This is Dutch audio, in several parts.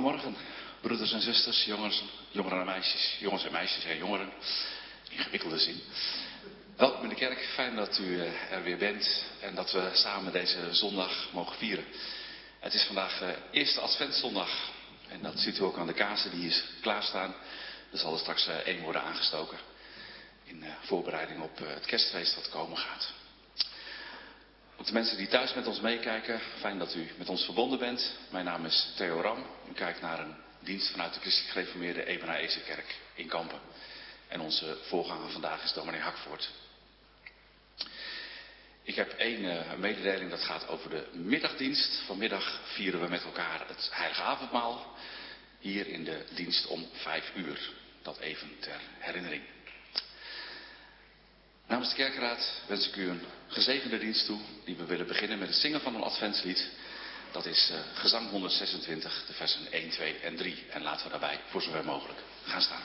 Goedemorgen, broeders en zusters, jongeren en meisjes, jongens en meisjes en jongeren. Ingewikkelde zin. Welkom in de kerk, fijn dat u er weer bent en dat we samen deze zondag mogen vieren. Het is vandaag eerste adventszondag en dat ziet u ook aan de kaarsen die is klaarstaan. Er zal er straks één worden aangestoken in voorbereiding op het kerstfeest dat komen gaat. Ook de mensen die thuis met ons meekijken, fijn dat u met ons verbonden bent. Mijn naam is Theo Ram. U kijkt naar een dienst vanuit de Christelijk Gereformeerde Ebenezer-kerk in Kampen. En onze voorganger vandaag is dominee Hakvoort. Ik heb één mededeling, dat gaat over de middagdienst. Vanmiddag vieren we met elkaar het Heilige Avondmaal. Hier in de dienst om 5:00. Dat even ter herinnering. Namens de kerkraad wens ik u een gezegende dienst toe, die we willen beginnen met het zingen van een adventslied. Dat is gezang 126, de versen 1, 2 en 3. En laten we daarbij voor zover mogelijk gaan staan.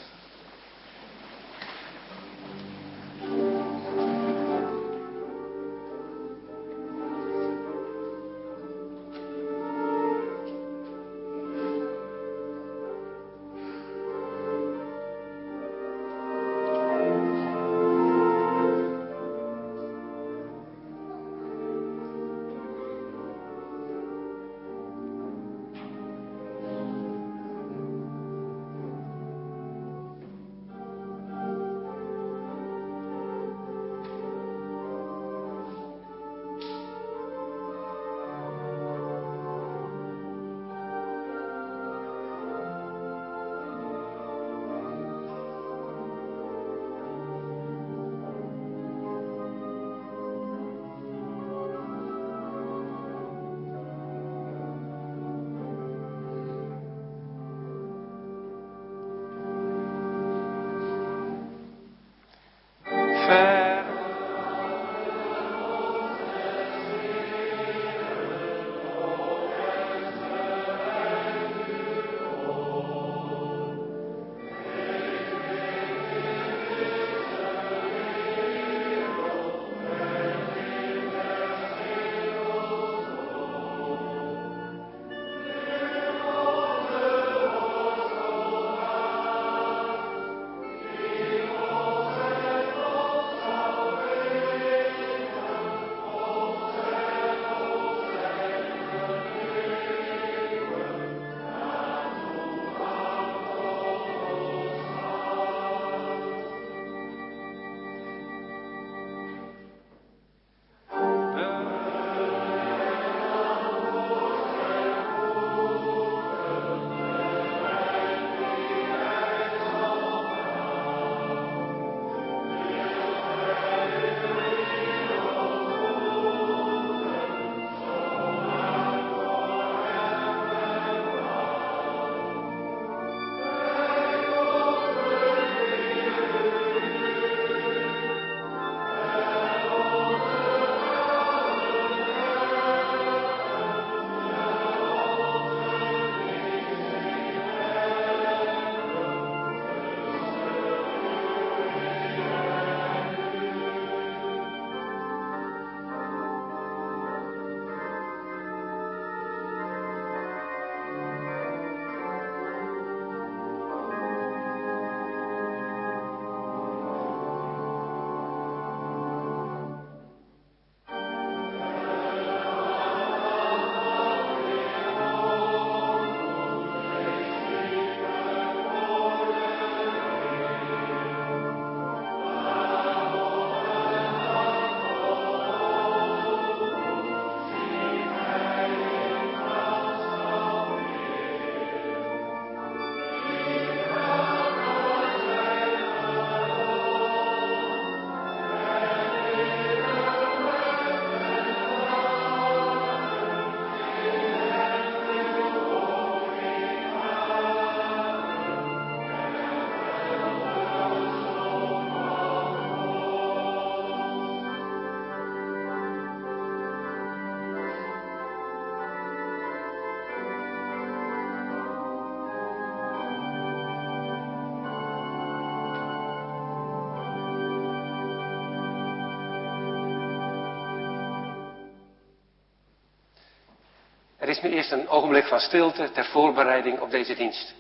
Er is nu eerst een ogenblik van stilte ter voorbereiding op deze dienst.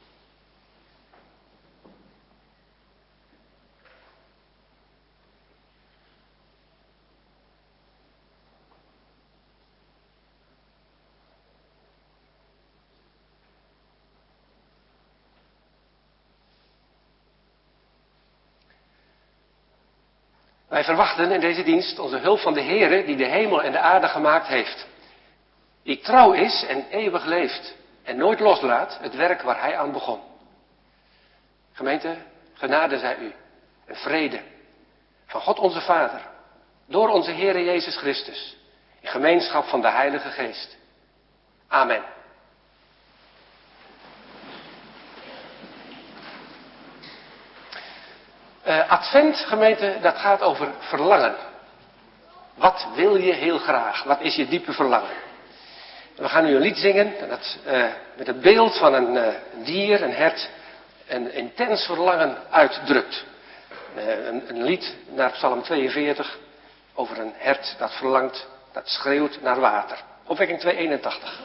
Wij verwachten in deze dienst onze hulp van de Heere die de hemel en de aarde gemaakt heeft. Die trouw is en eeuwig leeft en nooit loslaat het werk waar hij aan begon. Gemeente, genade zij u en vrede van God onze Vader, door onze Heere Jezus Christus, in gemeenschap van de Heilige Geest. Amen. Advent, gemeente, dat gaat over verlangen. Wat wil je heel graag? Wat is je diepe verlangen? We gaan nu een lied zingen dat met het beeld van een dier, een hert, een intens verlangen uitdrukt. Een lied naar Psalm 42 over een hert dat verlangt, dat schreeuwt naar water. Opwekking 281.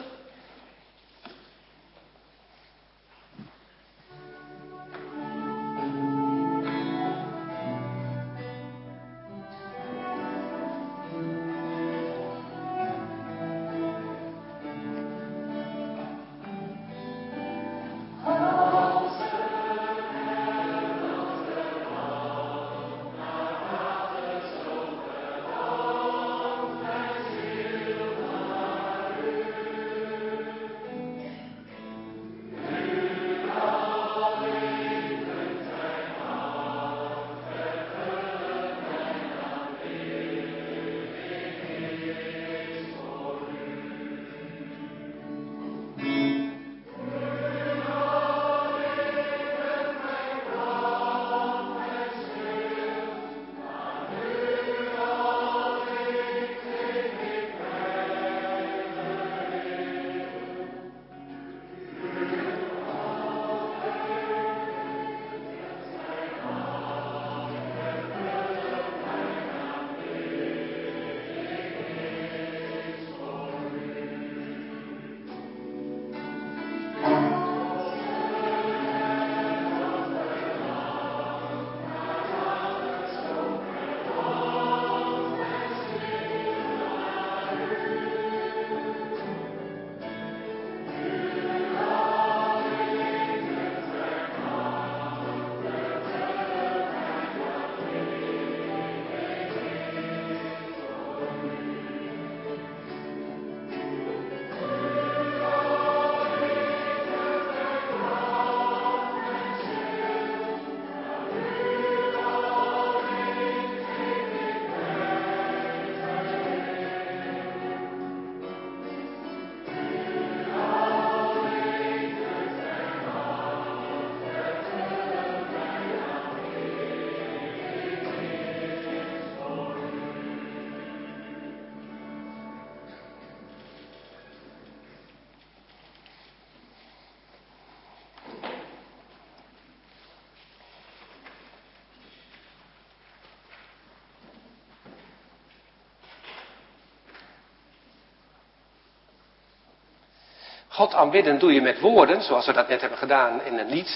God aanbidden doe je met woorden, zoals we dat net hebben gedaan in een lied.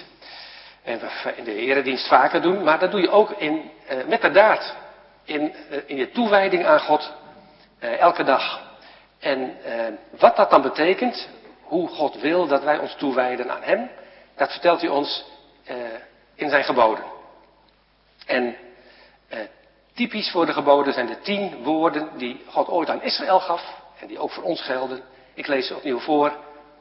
En we in de eredienst vaker doen. Maar dat doe je ook met de daad. In je toewijding aan God. Elke dag. En wat dat dan betekent. Hoe God wil dat wij ons toewijden aan Hem. Dat vertelt hij ons in zijn geboden. En typisch voor de geboden zijn de 10 woorden die God ooit aan Israël gaf. En die ook voor ons gelden. Ik lees ze opnieuw voor.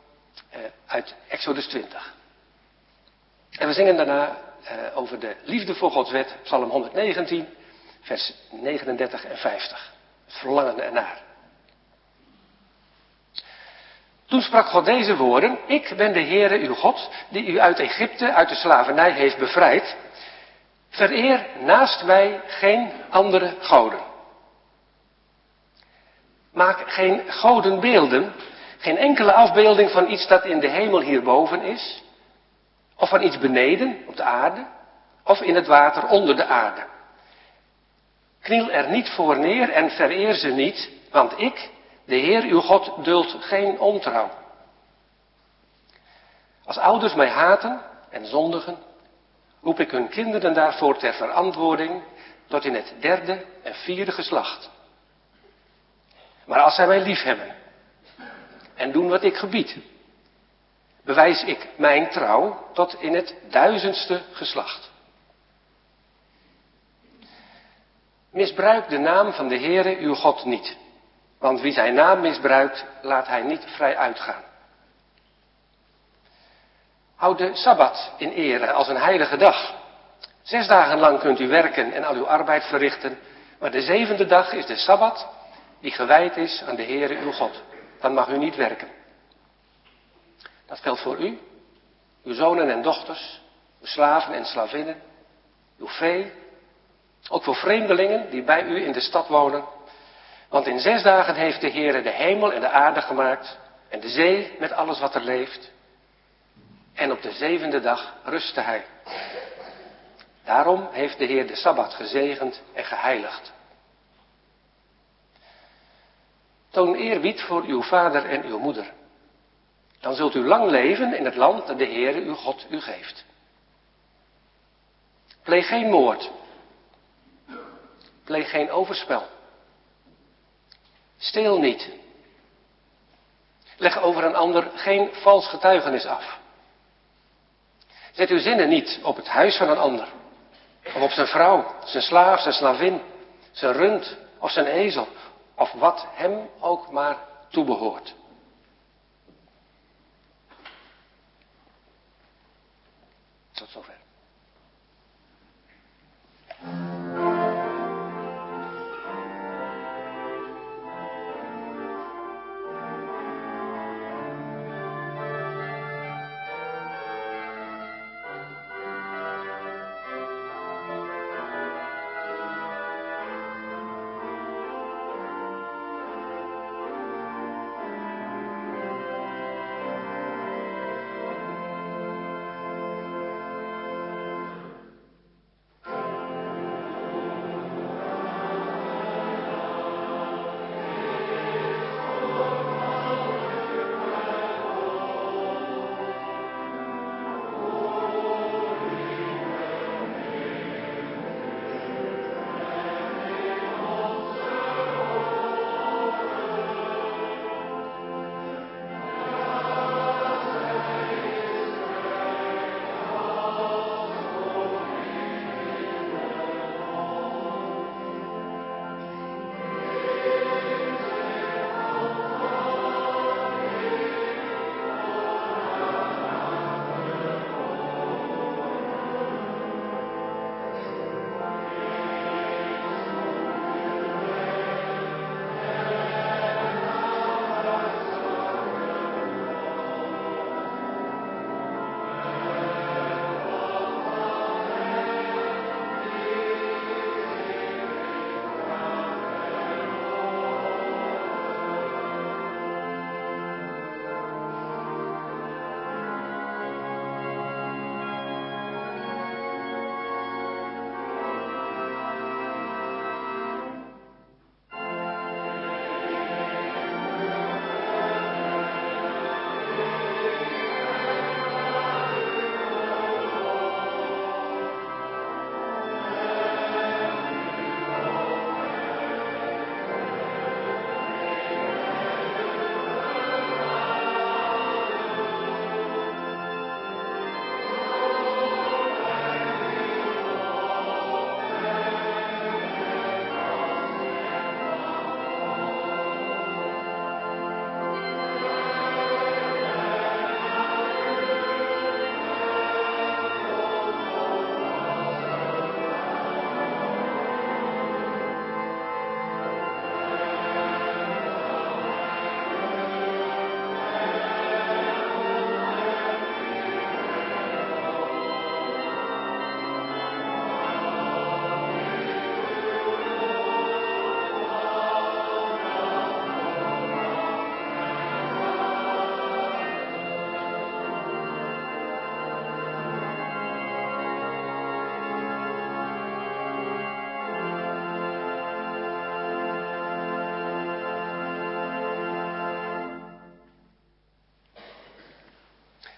Uit Exodus 20. En we zingen daarna over de liefde voor Gods wet, Psalm 119, vers 39 en 50. Het verlangen ernaar. Toen sprak God deze woorden: Ik ben de Heere uw God, die u uit Egypte, uit de slavernij heeft bevrijd. Vereer naast mij geen andere goden. Maak geen godenbeelden. Geen enkele afbeelding van iets dat in de hemel hierboven is. Of van iets beneden op de aarde. Of in het water onder de aarde. Kniel er niet voor neer en vereer ze niet. Want ik, De Heer uw God duldt geen ontrouw. Als ouders mij haten en zondigen, roep ik hun kinderen daarvoor ter verantwoording tot in het 3e en 4e geslacht. Maar als zij mij liefhebben en doen wat ik gebied, bewijs ik mijn trouw tot in het 1000ste geslacht. Misbruik de naam van de Heere uw God niet, want wie zijn naam misbruikt, laat hij niet vrij uitgaan. Houd de Sabbat in ere als een heilige dag. 6 dagen lang kunt u werken en al uw arbeid verrichten, maar de 7e dag is de Sabbat die gewijd is aan de Heere uw God. Dan mag u niet werken. Dat geldt voor u, uw zonen en dochters, uw slaven en slavinnen, uw vee, ook voor vreemdelingen die bij u in de stad wonen. Want in 6 dagen heeft de Heere de hemel en de aarde gemaakt en de zee met alles wat er leeft. En op de 7e dag rustte hij. Daarom heeft de Heer de Sabbat gezegend en geheiligd. Toon eerbied voor uw vader en uw moeder. Dan zult u lang leven in het land dat de Heere uw God u geeft. Pleeg geen moord. Pleeg geen overspel. Steel niet. Leg over een ander geen vals getuigenis af. Zet uw zinnen niet op het huis van een ander. Of op zijn vrouw, zijn slaaf, zijn slavin, zijn rund of zijn ezel. Of wat hem ook maar toebehoort. Tot zover.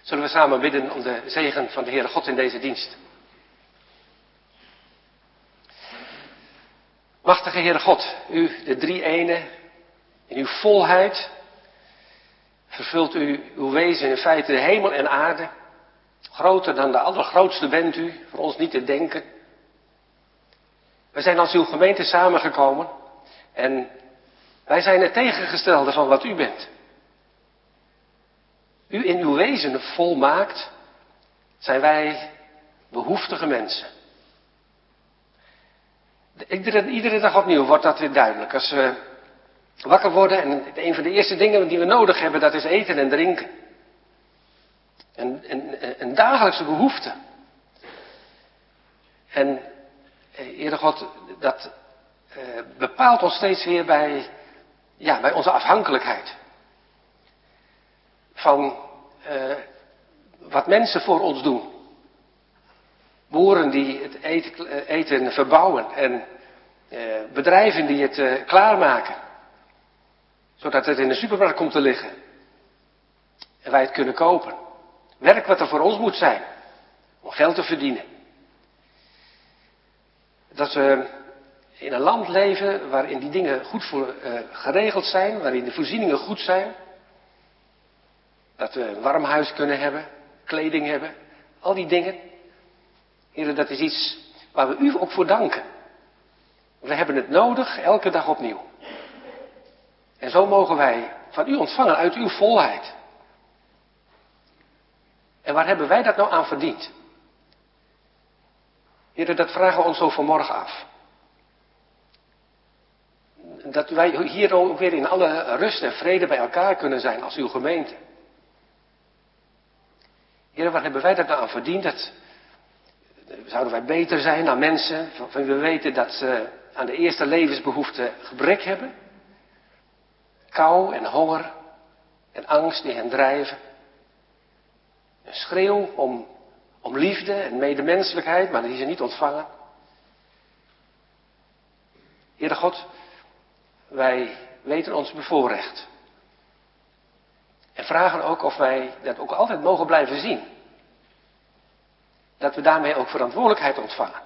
Zullen we samen bidden om de zegen van de Heere God in deze dienst. Machtige Heere God, u de drie-ene, in uw volheid vervult u uw wezen in feite de hemel en aarde. Groter dan de allergrootste bent u, voor ons niet te denken. We zijn als uw gemeente samengekomen en wij zijn het tegengestelde van wat u bent. U in uw wezen volmaakt, zijn wij behoeftige mensen. Iedere dag opnieuw wordt dat weer duidelijk. Als we wakker worden en een van de eerste dingen die we nodig hebben, dat is eten en drinken. Een dagelijkse behoefte. En Heere God, dat bepaalt ons steeds weer bij onze afhankelijkheid. Van wat mensen voor ons doen. Boeren die het eten verbouwen en bedrijven die het klaarmaken. Zodat het in de supermarkt komt te liggen. En wij het kunnen kopen. Werk wat er voor ons moet zijn. Om geld te verdienen. Dat we in een land leven waarin die dingen goed geregeld zijn. Waarin de voorzieningen goed zijn. Dat we een warm huis kunnen hebben. Kleding hebben. Al die dingen. Heren, dat is iets waar we u ook voor danken. We hebben het nodig elke dag opnieuw. En zo mogen wij van u ontvangen uit uw volheid. En waar hebben wij dat nou aan verdiend? Heren, dat vragen we ons zo vanmorgen af. Dat wij hier ook weer in alle rust en vrede bij elkaar kunnen zijn als uw gemeente. Heren, waar hebben wij dat nou aan verdiend? Zouden wij beter zijn dan mensen van wie we weten dat ze aan de eerste levensbehoeften gebrek hebben? Kou en honger en angst die hen drijven. Een schreeuw om liefde en medemenselijkheid, maar die ze niet ontvangen. Heere God, wij weten ons bevoorrecht. En vragen ook of wij dat ook altijd mogen blijven zien. Dat we daarmee ook verantwoordelijkheid ontvangen.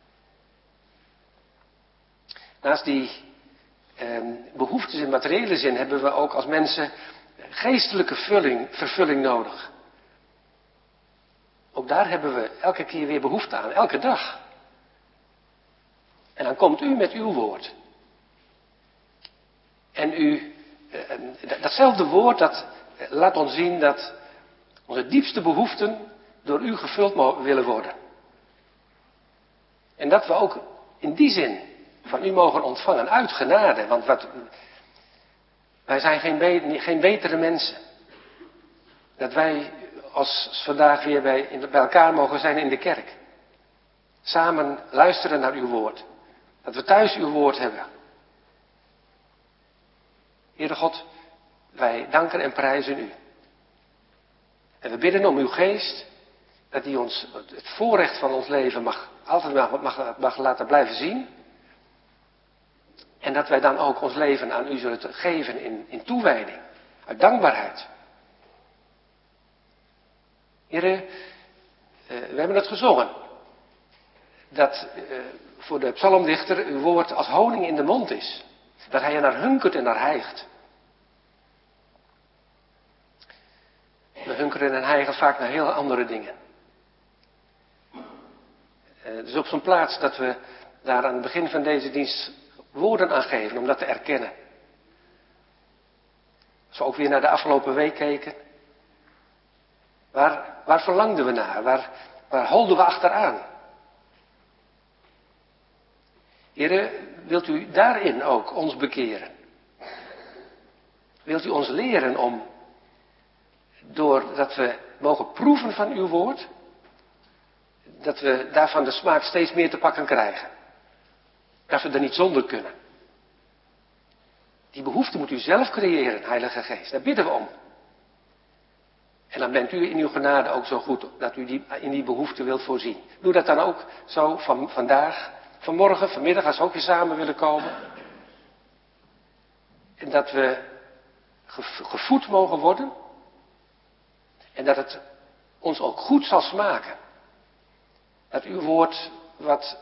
Naast die behoeftes in materiële zin hebben we ook als mensen geestelijke vervulling nodig. Ook daar hebben we elke keer weer behoefte aan, elke dag. En dan komt u met uw woord. En datzelfde woord dat laat ons zien dat onze diepste behoeften door u gevuld willen worden. En dat we ook in die zin van u mogen ontvangen uit genade. Want wij zijn geen betere mensen. Dat wij als vandaag weer bij elkaar mogen zijn in de kerk. Samen luisteren naar uw woord. Dat we thuis uw woord hebben. Heere God, wij danken en prijzen u. En we bidden om uw geest, dat hij ons het voorrecht van ons leven mag laten blijven zien. En dat wij dan ook ons leven aan u zullen geven in toewijding, uit dankbaarheid. Heren, we hebben het gezongen. Dat voor de psalmdichter uw woord als honing in de mond is. Dat hij er naar hunkert en naar hijgt. We hunkeren en hijgen vaak naar heel andere dingen. Dus op zo'n plaats dat we daar aan het begin van deze dienst woorden aan geven om dat te erkennen. Als we ook weer naar de afgelopen week keken. Waar verlangden we naar? Waar holden we achteraan? Heren, wilt u daarin ook ons bekeren? Wilt u ons leren om, doordat we mogen proeven van uw woord, dat we daarvan de smaak steeds meer te pakken krijgen? Dat we er niet zonder kunnen. Die behoefte moet u zelf creëren, Heilige Geest. Daar bidden we om. En dan bent u in uw genade ook zo goed dat u in die behoefte wilt voorzien. Doe dat dan ook zo vandaag, vanmorgen, vanmiddag, als we ook weer samen willen komen. En dat we gevoed mogen worden. En dat het ons ook goed zal smaken. Dat uw woord wat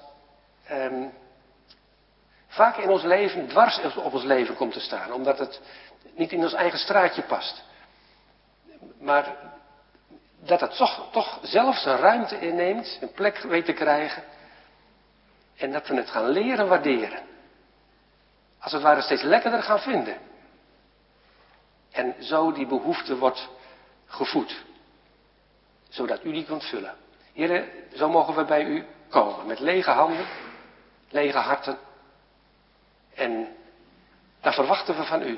vaak in ons leven dwars op ons leven komt te staan. Omdat het niet in ons eigen straatje past. Maar dat het toch zelfs een ruimte inneemt, een plek weet te krijgen. En dat we het gaan leren waarderen. Als het ware steeds lekkerder gaan vinden. En zo die behoefte wordt gevoed. Zodat u die kunt vullen. Heren, zo mogen we bij u komen. Met lege handen, lege harten. En daar verwachten we van u.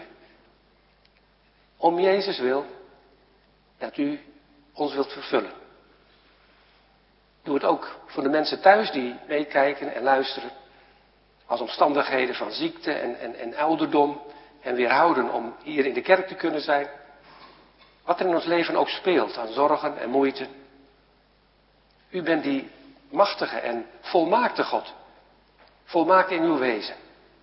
Om Jezus wil, dat u ons wilt vervullen. Doe het ook voor de mensen thuis die meekijken en luisteren. Als omstandigheden van ziekte en ouderdom en weerhouden om hier in de kerk te kunnen zijn. Wat er in ons leven ook speelt aan zorgen en moeite. U bent die machtige en volmaakte God. Volmaakt in uw wezen.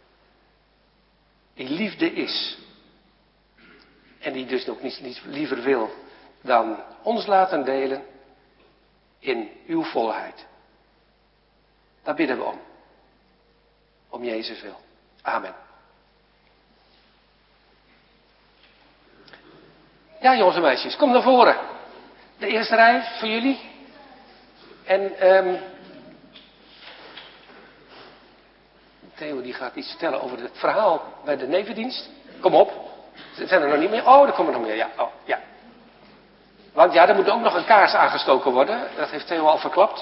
Die liefde is. En die dus ook niet liever wil dan ons laten delen in uw volheid. Daar bidden we om. Om Jezus wil. Amen. Ja, jongens en meisjes, kom naar voren. De eerste rij voor jullie. En Theo die gaat iets vertellen over het verhaal bij de nevendienst. Kom op. Zijn er nog niet meer? Oh, er komen nog meer. Ja, oh, ja. Want ja, er moet ook nog een kaars aangestoken worden. Dat heeft Theo al verklapt.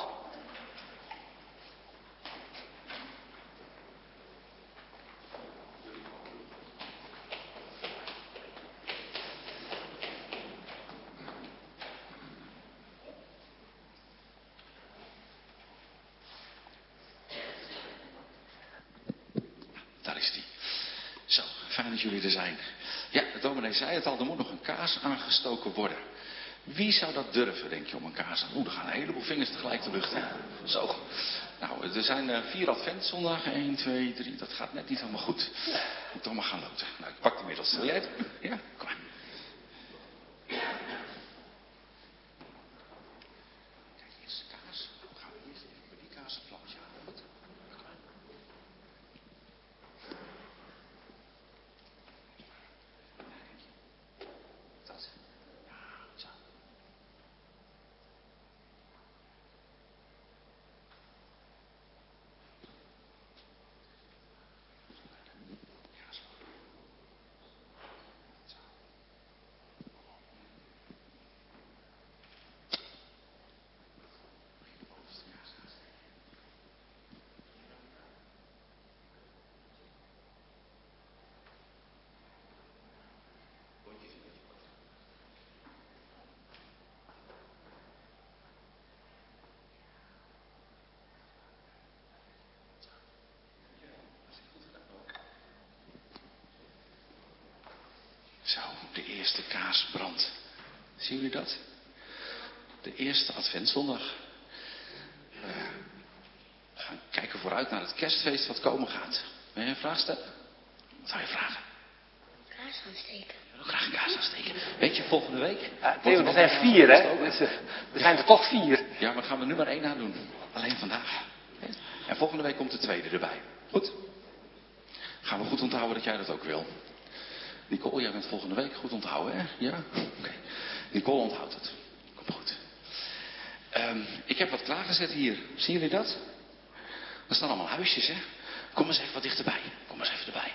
Daar is die. Zo, fijn dat jullie er zijn. Ja, de dominee zei het al, er moet nog een kaars aangestoken worden. Wie zou dat durven, denk je, om een kaars aan? Er gaan een heleboel vingers tegelijk de lucht in. Zo. Nou, er zijn 4 adventzondagen. 1, 2, 3. Dat gaat net niet helemaal goed. Moet toch maar gaan loten. Nou, ik pak de middelste. Wil jij het? Ja, kom maar. Kijk, hier is de kaars. Dan gaan we eerst even bij die kaars een vlammetje aan. Goed. Kom maar. Dat. Ja, zo. Ja, zo. Zo. Zo, de eerste kaars brandt. Zien jullie dat? De eerste adventszondag. We gaan kijken vooruit naar het kerstfeest wat komen gaat. Wil je een vraag stellen? Wat zou je vragen? Kaars gaan steken. Ik wil ook graag een kaars aansteken. Weet je, volgende week... Theo, er zijn 4, hè? Dus, er zijn er toch 4. Ja, maar gaan we nu maar 1 aan doen. Alleen vandaag. En volgende week komt de tweede erbij. Goed? Gaan we goed onthouden dat jij dat ook wil. Nicole, jij bent volgende week goed onthouden, hè? Ja? Oké. Nicole onthoudt het. Komt goed. Ik heb wat klaargezet hier. Zien jullie dat? Er staan allemaal huisjes, hè? Kom eens even wat dichterbij. Kom eens even erbij.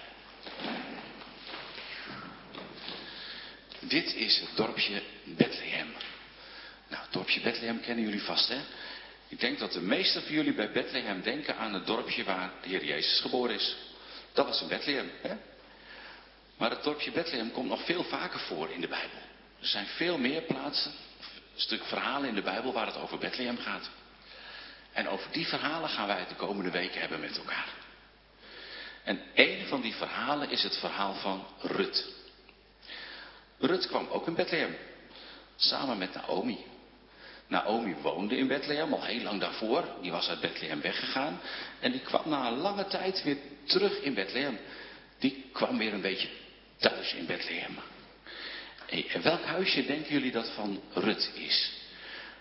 Dit is het dorpje Bethlehem. Nou, het dorpje Bethlehem kennen jullie vast, hè? Ik denk dat de meesten van jullie bij Bethlehem denken aan het dorpje waar de Heer Jezus geboren is. Dat was in Bethlehem, hè? Maar het dorpje Bethlehem komt nog veel vaker voor in de Bijbel. Er zijn veel meer plaatsen, een stuk verhalen in de Bijbel waar het over Bethlehem gaat. En over die verhalen gaan wij het de komende weken hebben met elkaar. En een van die verhalen is het verhaal van Rut. Rut kwam ook in Bethlehem, samen met Naomi. Naomi woonde in Bethlehem al heel lang daarvoor. Die was uit Bethlehem weggegaan. En die kwam na een lange tijd weer terug in Bethlehem. Die kwam weer een beetje thuis in Bethlehem. En welk huisje denken jullie dat van Rut is?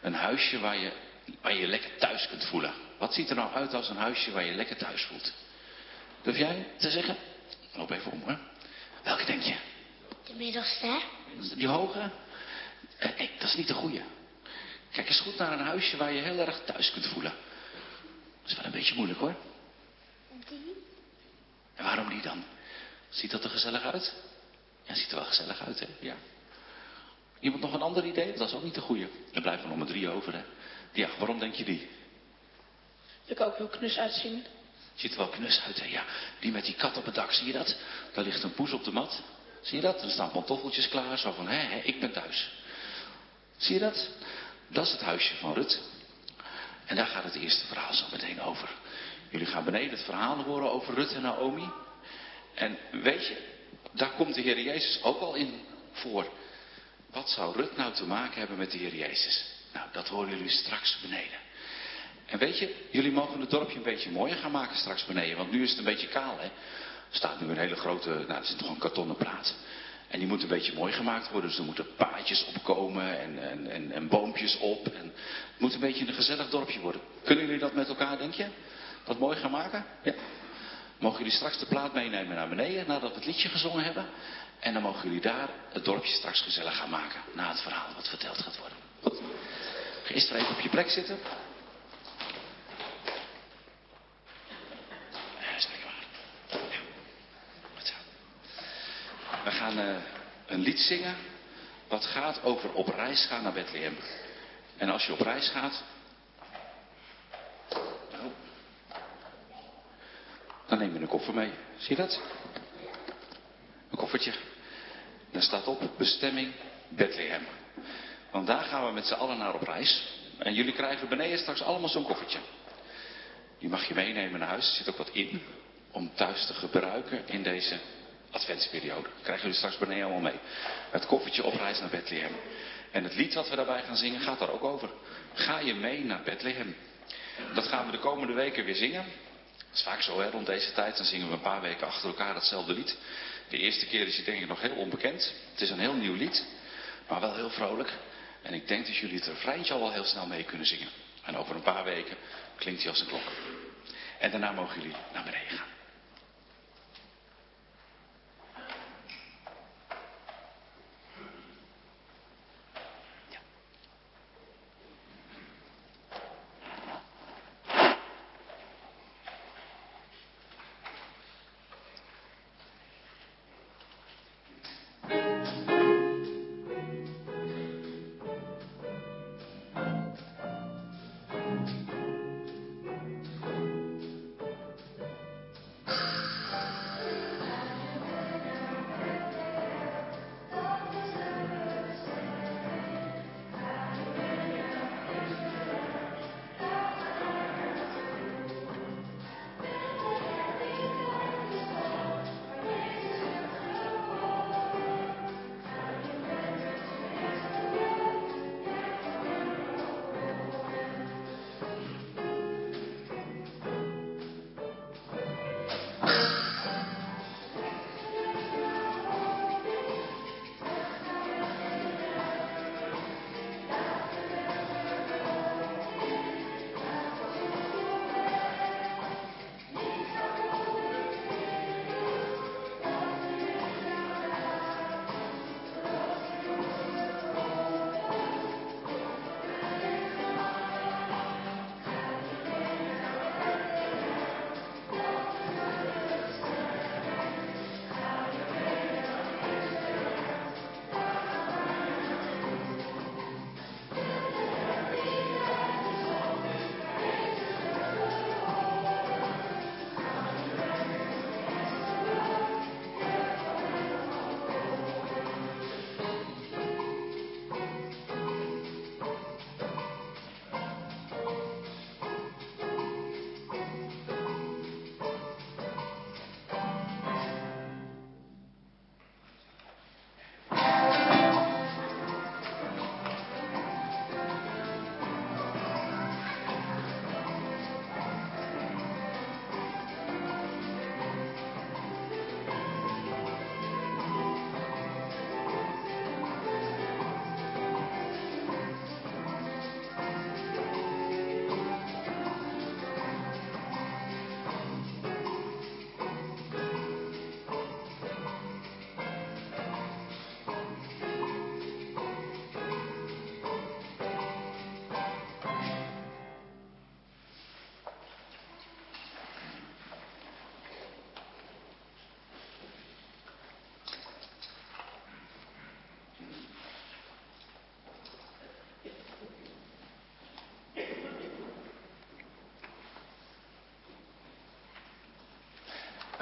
Een huisje waar je je lekker thuis kunt voelen. Wat ziet er nou uit als een huisje waar je lekker thuis voelt? Durf jij te zeggen? Loop even om hoor. Welke denk je? De middelste. Die hoge? Nee, dat is niet de goeie. Kijk eens goed naar een huisje waar je heel erg thuis kunt voelen. Dat is wel een beetje moeilijk hoor. Die? En waarom die dan? Ziet dat er gezellig uit? Ja, ziet er wel gezellig uit hè? Ja. Iemand nog een ander idee? Dat is ook niet de goeie. Er blijven nog maar 3 over hè. Ja, waarom denk je die? Ik kan ook heel knus uitzien. Ziet er wel knus uit hè? Ja. Die met die kat op het dak, zie je dat? Daar ligt een poes op de mat. Zie je dat? Er staan pantoffeltjes klaar. Zo van, hé, ik ben thuis. Zie je dat? Dat is het huisje van Rut. En daar gaat het eerste verhaal zo meteen over. Jullie gaan beneden het verhaal horen over Rut en Naomi. En weet je, daar komt de Heer Jezus ook al in voor. Wat zou Rut nou te maken hebben met de Heer Jezus? Nou, dat horen jullie straks beneden. En weet je, jullie mogen het dorpje een beetje mooier gaan maken straks beneden. Want nu is het een beetje kaal, hè. Er staat nu een hele grote, nou, er zit nog een kartonnen plaat. En die moet een beetje mooi gemaakt worden. Dus er moeten paadjes opkomen en boompjes op. En het moet een beetje een gezellig dorpje worden. Kunnen jullie dat met elkaar, denk je? Dat mooi gaan maken? Ja. Mogen jullie straks de plaat meenemen naar beneden, nadat we het liedje gezongen hebben. En dan mogen jullie daar het dorpje straks gezellig gaan maken. Na het verhaal wat verteld gaat worden. Goed. Ga eerst even op je plek zitten. We gaan een lied zingen wat gaat over op reis gaan naar Bethlehem. En als je op reis gaat, nou, dan neem je een koffer mee. Zie je dat? Een koffertje. Daar staat op bestemming Bethlehem. Want daar gaan we met z'n allen naar op reis. En jullie krijgen beneden straks allemaal zo'n koffertje. Die mag je meenemen naar huis. Er zit ook wat in om thuis te gebruiken in deze adventsperiode. Krijgen jullie straks beneden allemaal mee. Het koffertje op reis naar Bethlehem. En het lied wat we daarbij gaan zingen gaat daar ook over. Ga je mee naar Bethlehem. Dat gaan we de komende weken weer zingen. Dat is vaak zo hè, rond deze tijd. Dan zingen we een paar weken achter elkaar datzelfde lied. De eerste keer is hij denk ik nog heel onbekend. Het is een heel nieuw lied. Maar wel heel vrolijk. En ik denk dat jullie het refreintje al wel heel snel mee kunnen zingen. En over een paar weken klinkt hij als een klok. En daarna mogen jullie naar beneden gaan.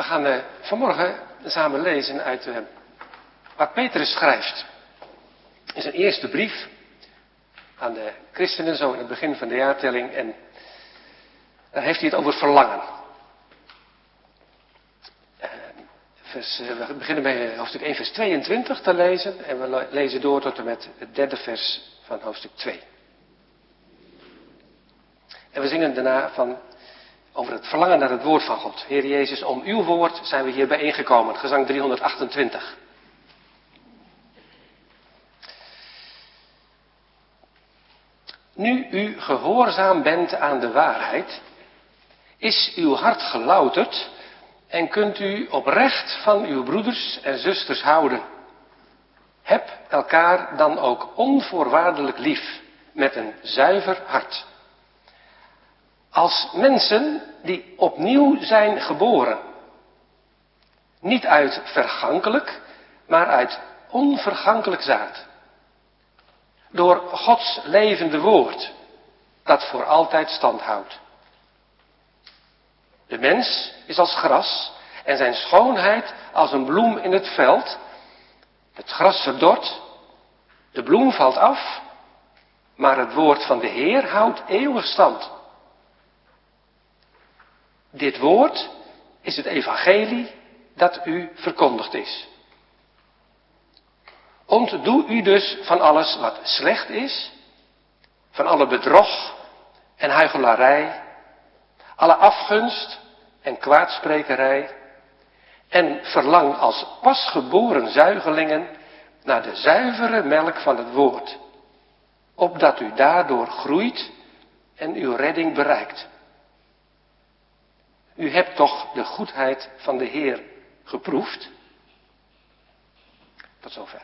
gaan vanmorgen samen lezen uit wat Petrus schrijft. Het is een eerste brief aan de christenen, zo in het begin van de jaartelling. En daar heeft hij het over verlangen. We beginnen bij hoofdstuk 1 vers 22 te lezen. En we lezen door tot en met het 3e vers van hoofdstuk 2. En we zingen daarna over het verlangen naar het woord van God. Heer Jezus, om uw woord zijn we hier bijeengekomen. Gezang 328. Nu u gehoorzaam bent aan de waarheid, is uw hart gelouterd en kunt u oprecht van uw broeders en zusters houden. Heb elkaar dan ook onvoorwaardelijk lief, met een zuiver hart. Als mensen die opnieuw zijn geboren. Niet uit vergankelijk, maar uit onvergankelijk zaad. Door Gods levende woord, dat voor altijd stand houdt. De mens is als gras en zijn schoonheid als een bloem in het veld. Het gras verdort, de bloem valt af, maar het woord van de Heer houdt eeuwig stand. Dit woord is het evangelie dat u verkondigd is. Ontdoe u dus van alles wat slecht is, van alle bedrog en huichelarij, alle afgunst en kwaadsprekerij, en verlang als pasgeboren zuigelingen naar de zuivere melk van het woord, opdat u daardoor groeit en uw redding bereikt. U hebt toch de goedheid van de Heer geproefd? Tot zover.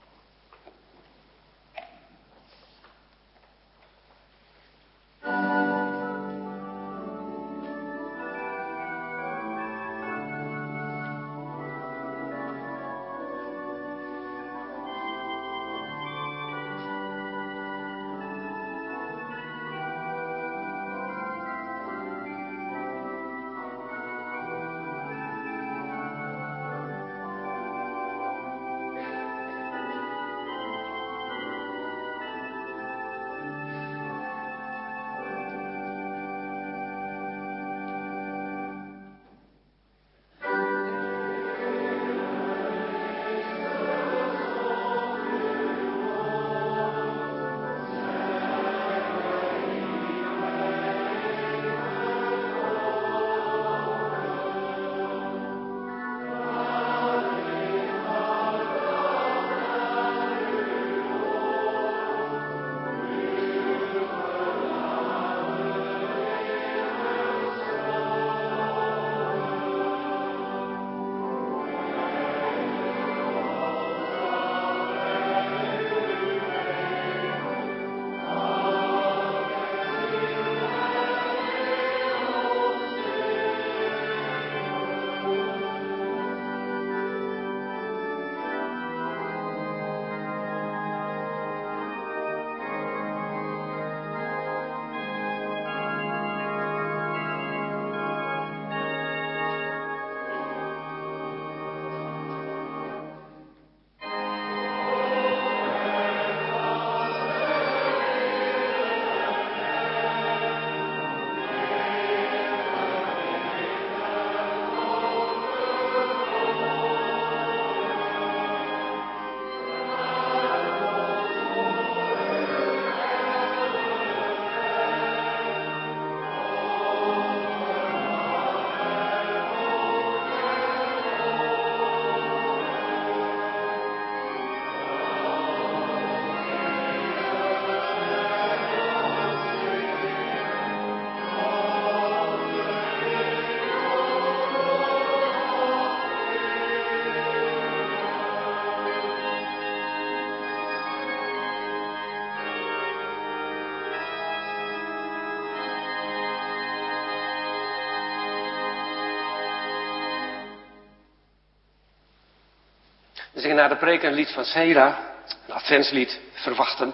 We zingen na de preek een lied van Sera, een adventslied, Verwachten.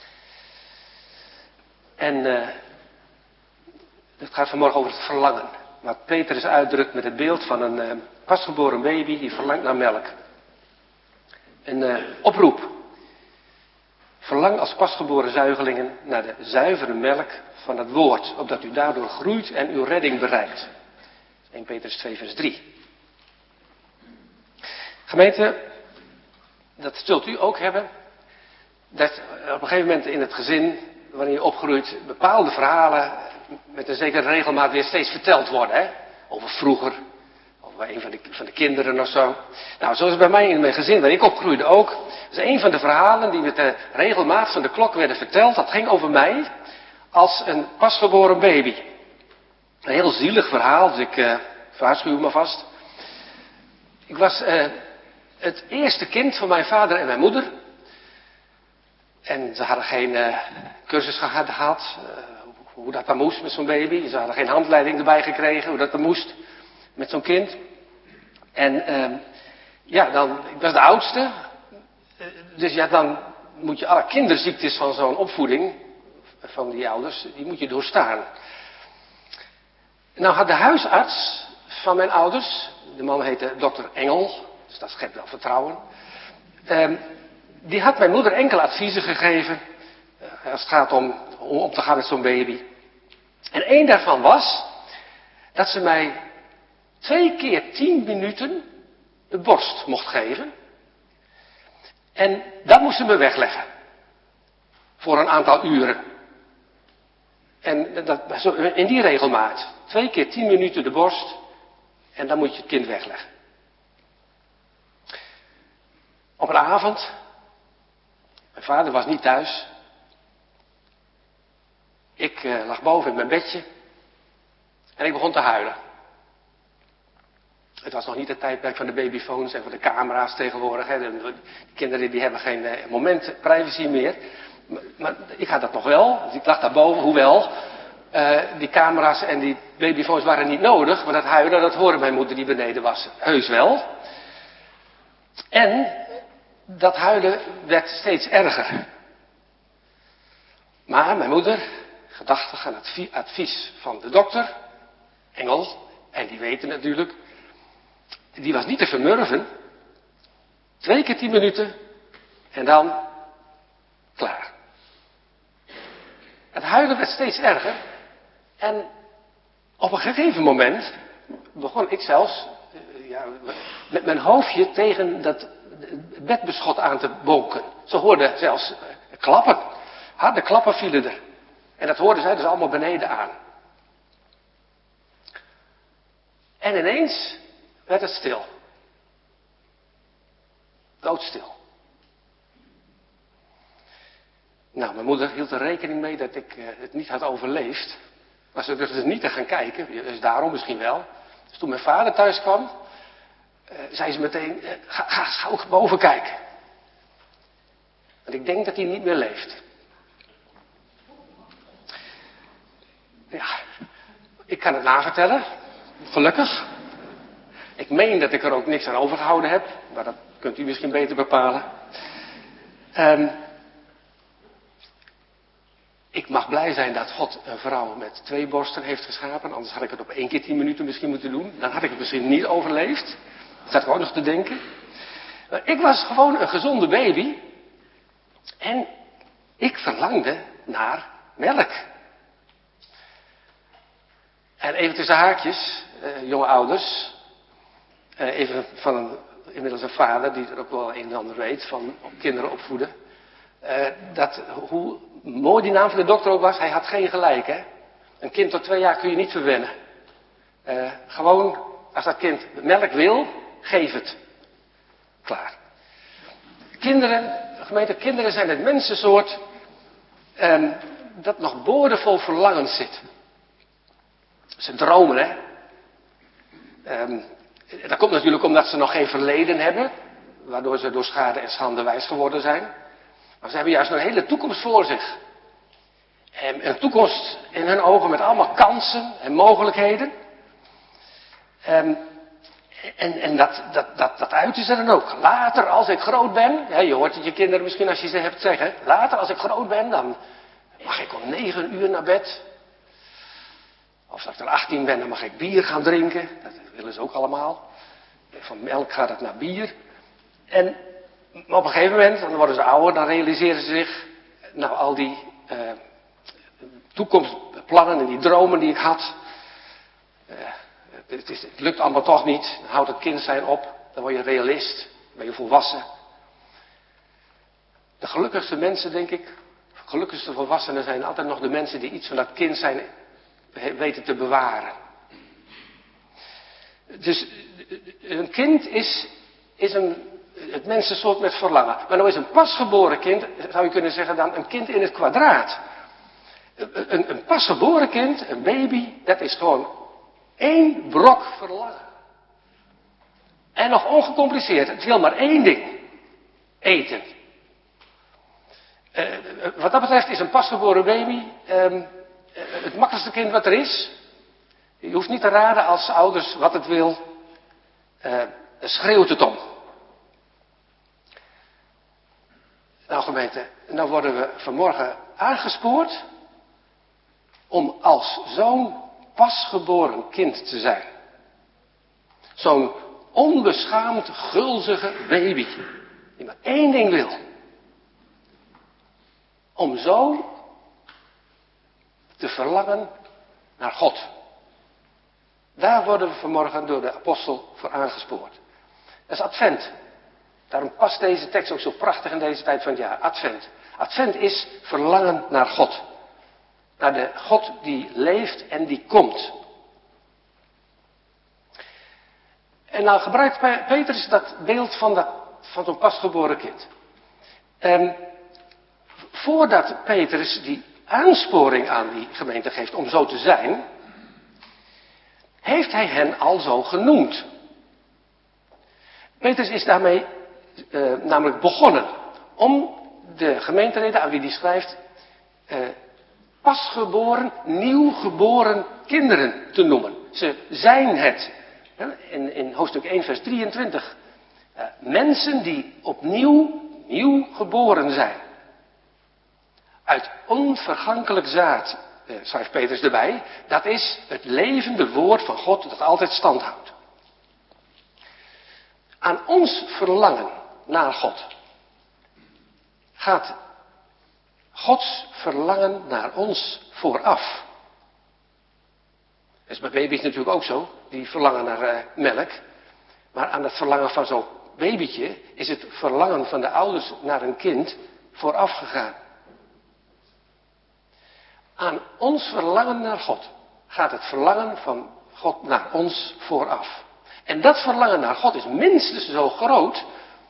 En het gaat vanmorgen over het verlangen. wat Petrus uitdrukt met het beeld van een pasgeboren baby die verlangt naar melk. Een oproep. Verlang als pasgeboren zuigelingen naar de zuivere melk van het woord, opdat u daardoor groeit en uw redding bereikt. 1 Petrus 2 vers 3. Gemeente, dat zult u ook hebben, dat op een gegeven moment in het gezin, wanneer je opgroeit, bepaalde verhalen met een zekere regelmaat weer steeds verteld worden. Hè? Over vroeger, over een van de kinderen of zo. Nou, zoals bij mij in mijn gezin, waar ik opgroeide ook. Dat is een van de verhalen die met de regelmaat van de klok werden verteld. Dat ging over mij als een pasgeboren baby. Een heel zielig verhaal, dus ik waarschuw me vast. Ik was het eerste kind van mijn vader en mijn moeder. En ze hadden geen cursus gehad, hoe dat dan moest met zo'n baby. Ze hadden geen handleiding erbij gekregen, hoe dat dan moest met zo'n kind. En ik was de oudste. Dus ja, dan moet je alle kinderziektes van zo'n opvoeding, van die ouders, die moet je doorstaan. Nou had de huisarts van mijn ouders, de man heette dokter Engel, dus dat schept wel vertrouwen. Die had mijn moeder enkele adviezen gegeven, als het gaat om om te gaan met zo'n baby. En één daarvan was, dat ze mij 2 keer 10 minuten de borst mocht geven. En dat moest ze me wegleggen. Voor een aantal uren. En in die regelmaat. 2 keer 10 minuten de borst. En dan moet je het kind wegleggen. Op een avond. Mijn vader was niet thuis. Ik lag boven in mijn bedje. En ik begon te huilen. Het was nog niet het tijdperk van de babyfoons en van de camera's tegenwoordig. Hè. De kinderen die hebben geen moment privacy meer. Maar ik had dat nog wel. Dus ik lag daarboven, hoewel die camera's en die babyfoons waren niet nodig. Maar dat huilen, dat hoorde mijn moeder die beneden was. Heus wel. En dat huilen werd steeds erger. Maar mijn moeder, gedachtig aan het advies van de dokter, Engel, en die weten natuurlijk, die was niet te vermurven. 2 keer 10 minuten en dan klaar. Het huilen werd steeds erger en op een gegeven moment begon ik zelfs met mijn hoofdje tegen dat bedbeschot aan te bonken. Ze hoorden zelfs klappen. Harde klappen vielen er. En dat hoorden zij dus allemaal beneden aan. En ineens werd het stil. Doodstil. Nou, mijn moeder hield er rekening mee dat ik het niet had overleefd. Maar ze durfde niet te gaan kijken. Dus daarom misschien wel. Dus toen mijn vader thuis kwam, zei ze meteen, ga gauw boven kijken. Want ik denk dat hij niet meer leeft. Ja, ik kan het navertellen. Gelukkig. Ik meen dat ik er ook niks aan overgehouden heb. Maar dat kunt u misschien beter bepalen. Ik mag blij zijn dat God een vrouw met 2 borsten heeft geschapen. Anders had ik het op 1 keer 10 minuten misschien moeten doen. Dan had ik het misschien niet overleefd. Dat zat ik ook nog te denken. Maar ik was gewoon een gezonde baby. En ik verlangde naar melk. En even tussen haakjes, jonge ouders. Even van inmiddels een vader die er ook wel een en ander weet van kinderen opvoeden. Hoe mooi die naam van de dokter ook was, hij had geen gelijk. Hè? Een kind tot 2 jaar kun je niet verwennen. Gewoon, als dat kind melk wil, geef het. Klaar. Kinderen zijn het mensensoort dat nog boordevol verlangens zit. Ze dromen, hè. Dat komt natuurlijk omdat ze nog geen verleden hebben, waardoor ze door schade en schande wijs geworden zijn. Maar ze hebben juist een hele toekomst voor zich. En een toekomst in hun ogen met allemaal kansen en mogelijkheden. En dat uiten ze dan ook. Later als ik groot ben, ja, je hoort het je kinderen misschien als je ze hebt zeggen. Later als ik groot ben, dan mag ik om 9 uur naar bed. Of als ik er 18 ben, dan mag ik bier gaan drinken. Dat willen ze ook allemaal. Van melk gaat het naar bier. En op een gegeven moment, dan worden ze ouder, dan realiseren ze zich, nou al die toekomstplannen en die dromen die ik had. Het lukt allemaal toch niet. Dan houdt het kind zijn op. Dan word je realist. Dan ben je volwassen. De gelukkigste mensen, denk ik, de gelukkigste volwassenen zijn altijd nog de mensen die iets van dat kind zijn weten te bewaren. Dus een kind is het mensensoort met verlangen. Maar nou is een pasgeboren kind, zou je kunnen zeggen dan, een kind in het kwadraat. Een pasgeboren kind, een baby, dat is gewoon één brok verlangen. En nog ongecompliceerd, het wil maar één ding. Eten. Wat dat betreft is een pasgeboren baby het makkelijkste kind wat er is. Je hoeft niet te raden als ouders wat het wil. Schreeuwt het om. Nou gemeente, nou worden we vanmorgen aangespoord om als zo'n pasgeboren kind te zijn. Zo'n onbeschaamd, gulzige baby. Die maar één ding wil. Om zo te verlangen naar God. Daar worden we vanmorgen door de apostel voor aangespoord. Dat is Advent. Daarom past deze tekst ook zo prachtig in deze tijd van het jaar. Advent. Advent is verlangen naar God. Naar de God die leeft en die komt. En nou gebruikt Petrus dat beeld van zo'n pasgeboren kind. Voordat Petrus die aansporing aan die gemeente geeft om zo te zijn, heeft hij hen al zo genoemd. Petrus is daarmee namelijk begonnen om de gemeenteleden aan wie hij schrijft pasgeboren, nieuwgeboren kinderen te noemen. Ze zijn het. In hoofdstuk 1 vers 23. Mensen die opnieuw nieuw geboren zijn. Uit onvergankelijk zaad, schrijft Petrus erbij, dat is het levende woord van God dat altijd stand houdt. Aan ons verlangen naar God gaat Gods verlangen naar ons vooraf. Dat is bij baby's natuurlijk ook zo, die verlangen naar melk. Maar aan het verlangen van zo'n babytje is het verlangen van de ouders naar een kind vooraf gegaan. Aan ons verlangen naar God gaat het verlangen van God naar ons vooraf. En dat verlangen naar God is minstens zo groot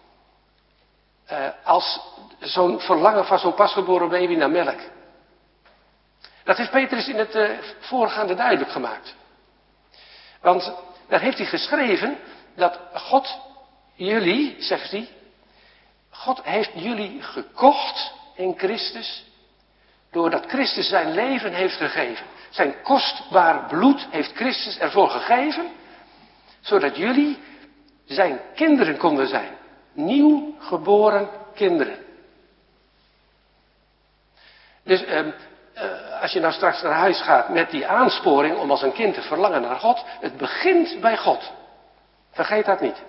als zo'n verlangen van zo'n pasgeboren baby naar melk. Dat heeft Petrus in het voorgaande duidelijk gemaakt. Want daar heeft hij geschreven dat God jullie, zegt hij, God heeft jullie gekocht in Christus, doordat Christus zijn leven heeft gegeven. Zijn kostbaar bloed heeft Christus ervoor gegeven, zodat jullie zijn kinderen konden zijn. Nieuw geboren kinderen. Dus als je nou straks naar huis gaat met die aansporing om als een kind te verlangen naar God, het begint bij God. Vergeet dat niet.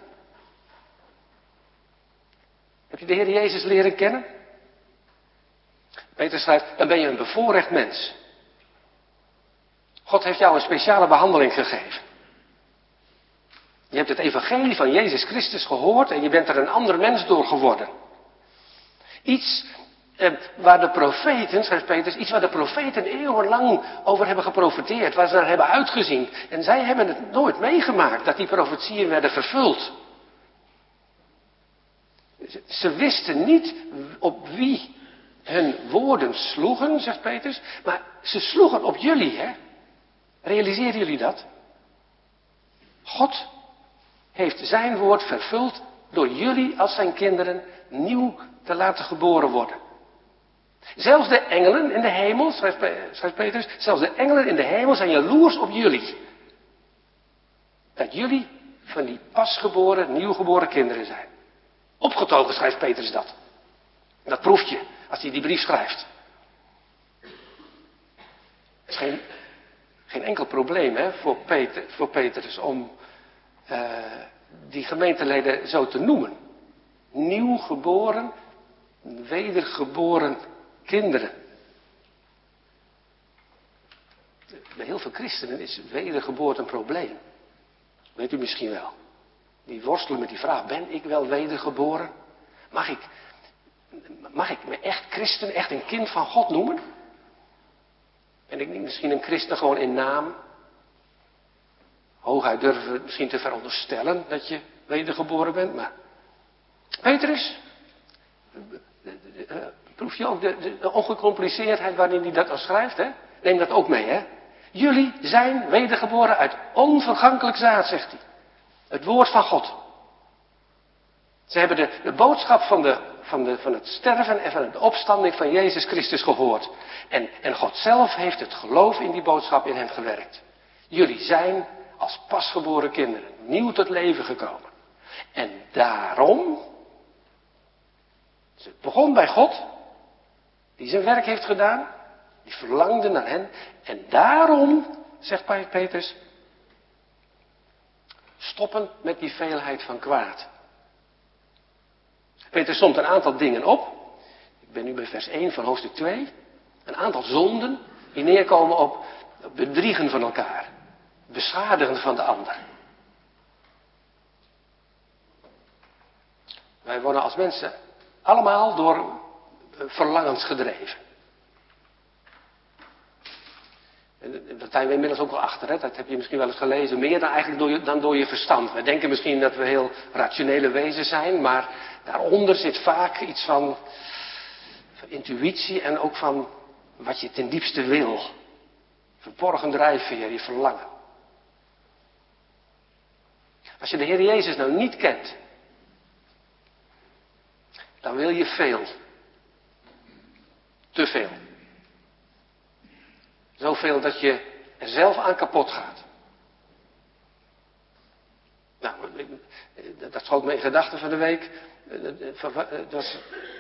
Heb je de Heer Jezus leren kennen? Petrus schrijft, dan ben je een bevoorrecht mens. God heeft jou een speciale behandeling gegeven. Je hebt het evangelie van Jezus Christus gehoord en je bent er een ander mens door geworden. Iets waar de profeten, schrijft Petrus, iets waar de profeten eeuwenlang over hebben geprofeteerd, waar ze naar hebben uitgezien. En zij hebben het nooit meegemaakt dat die profetieën werden vervuld. Ze wisten niet op wie hun woorden sloegen, zegt Petrus, maar ze sloegen op jullie, hè? Realiseren jullie dat? God heeft zijn woord vervuld door jullie als zijn kinderen nieuw te laten geboren worden. Zelfs de engelen in de hemel, schrijft Petrus, zelfs de engelen in de hemel zijn jaloers op jullie. Dat jullie van die pasgeboren, nieuwgeboren kinderen zijn. Opgetogen schrijft Petrus dat. Dat proef je als hij die brief schrijft. Het is geen enkel probleem voor Petrus om die gemeenteleden zo te noemen. Nieuw geboren, wedergeboren kinderen. Bij heel veel christenen is wedergeboorte een probleem. Weet u misschien wel. Die worstelen met die vraag, ben ik wel wedergeboren? Mag ik me echt christen, echt een kind van God noemen? Ben ik niet misschien een christen gewoon in naam? Hooguit durven we misschien te veronderstellen dat je wedergeboren bent, maar... Petrus, proef je ook de ongecompliceerdheid waarin hij dat al schrijft, hè? Neem dat ook mee, hè? Jullie zijn wedergeboren uit onvergankelijk zaad, zegt hij. Het woord van God. Ze hebben de boodschap van het sterven en van de opstanding van Jezus Christus gehoord. En God zelf heeft het geloof in die boodschap in hem gewerkt. Jullie zijn als pasgeboren kinderen nieuw tot leven gekomen. En daarom, dus het begon bij God, die zijn werk heeft gedaan, die verlangde naar hen. En daarom, zegt Petrus, stoppen met die veelheid van kwaad. Petrus somt een aantal dingen op. Ik ben nu bij vers 1 van hoofdstuk 2. Een aantal zonden die neerkomen op bedriegen van elkaar. Beschadigen van de ander. Wij worden als mensen allemaal door verlangens gedreven. En dat zijn we inmiddels ook wel achter, hè? Dat heb je misschien wel eens gelezen. Meer dan eigenlijk dan door je verstand. We denken misschien dat we heel rationele wezens zijn, maar daaronder zit vaak iets van intuïtie en ook van wat je ten diepste wil. Verborgen drijfveer, je verlangen. Als je de Heer Jezus nou niet kent, dan wil je veel. Te veel. Zoveel dat je er zelf aan kapot gaat. Nou, dat schoot me in gedachten van de week. Het was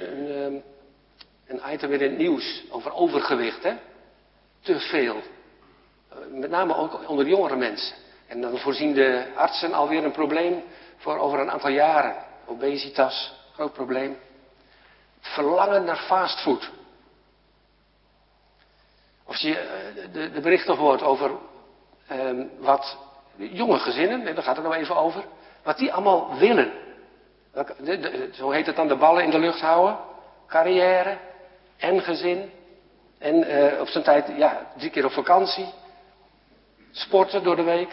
een item weer in het nieuws over overgewicht, hè. Te veel. Met name ook onder jongere mensen. En dan voorzien de artsen alweer een probleem voor over een aantal jaren. Obesitas, groot probleem. Het verlangen naar fastfood. Of je de berichten hoort over wat jonge gezinnen, daar gaat het nou even over, wat die allemaal willen. Zo heet het dan, de ballen in de lucht houden. Carrière en gezin. En op zijn tijd, 3 keer op vakantie. Sporten door de week.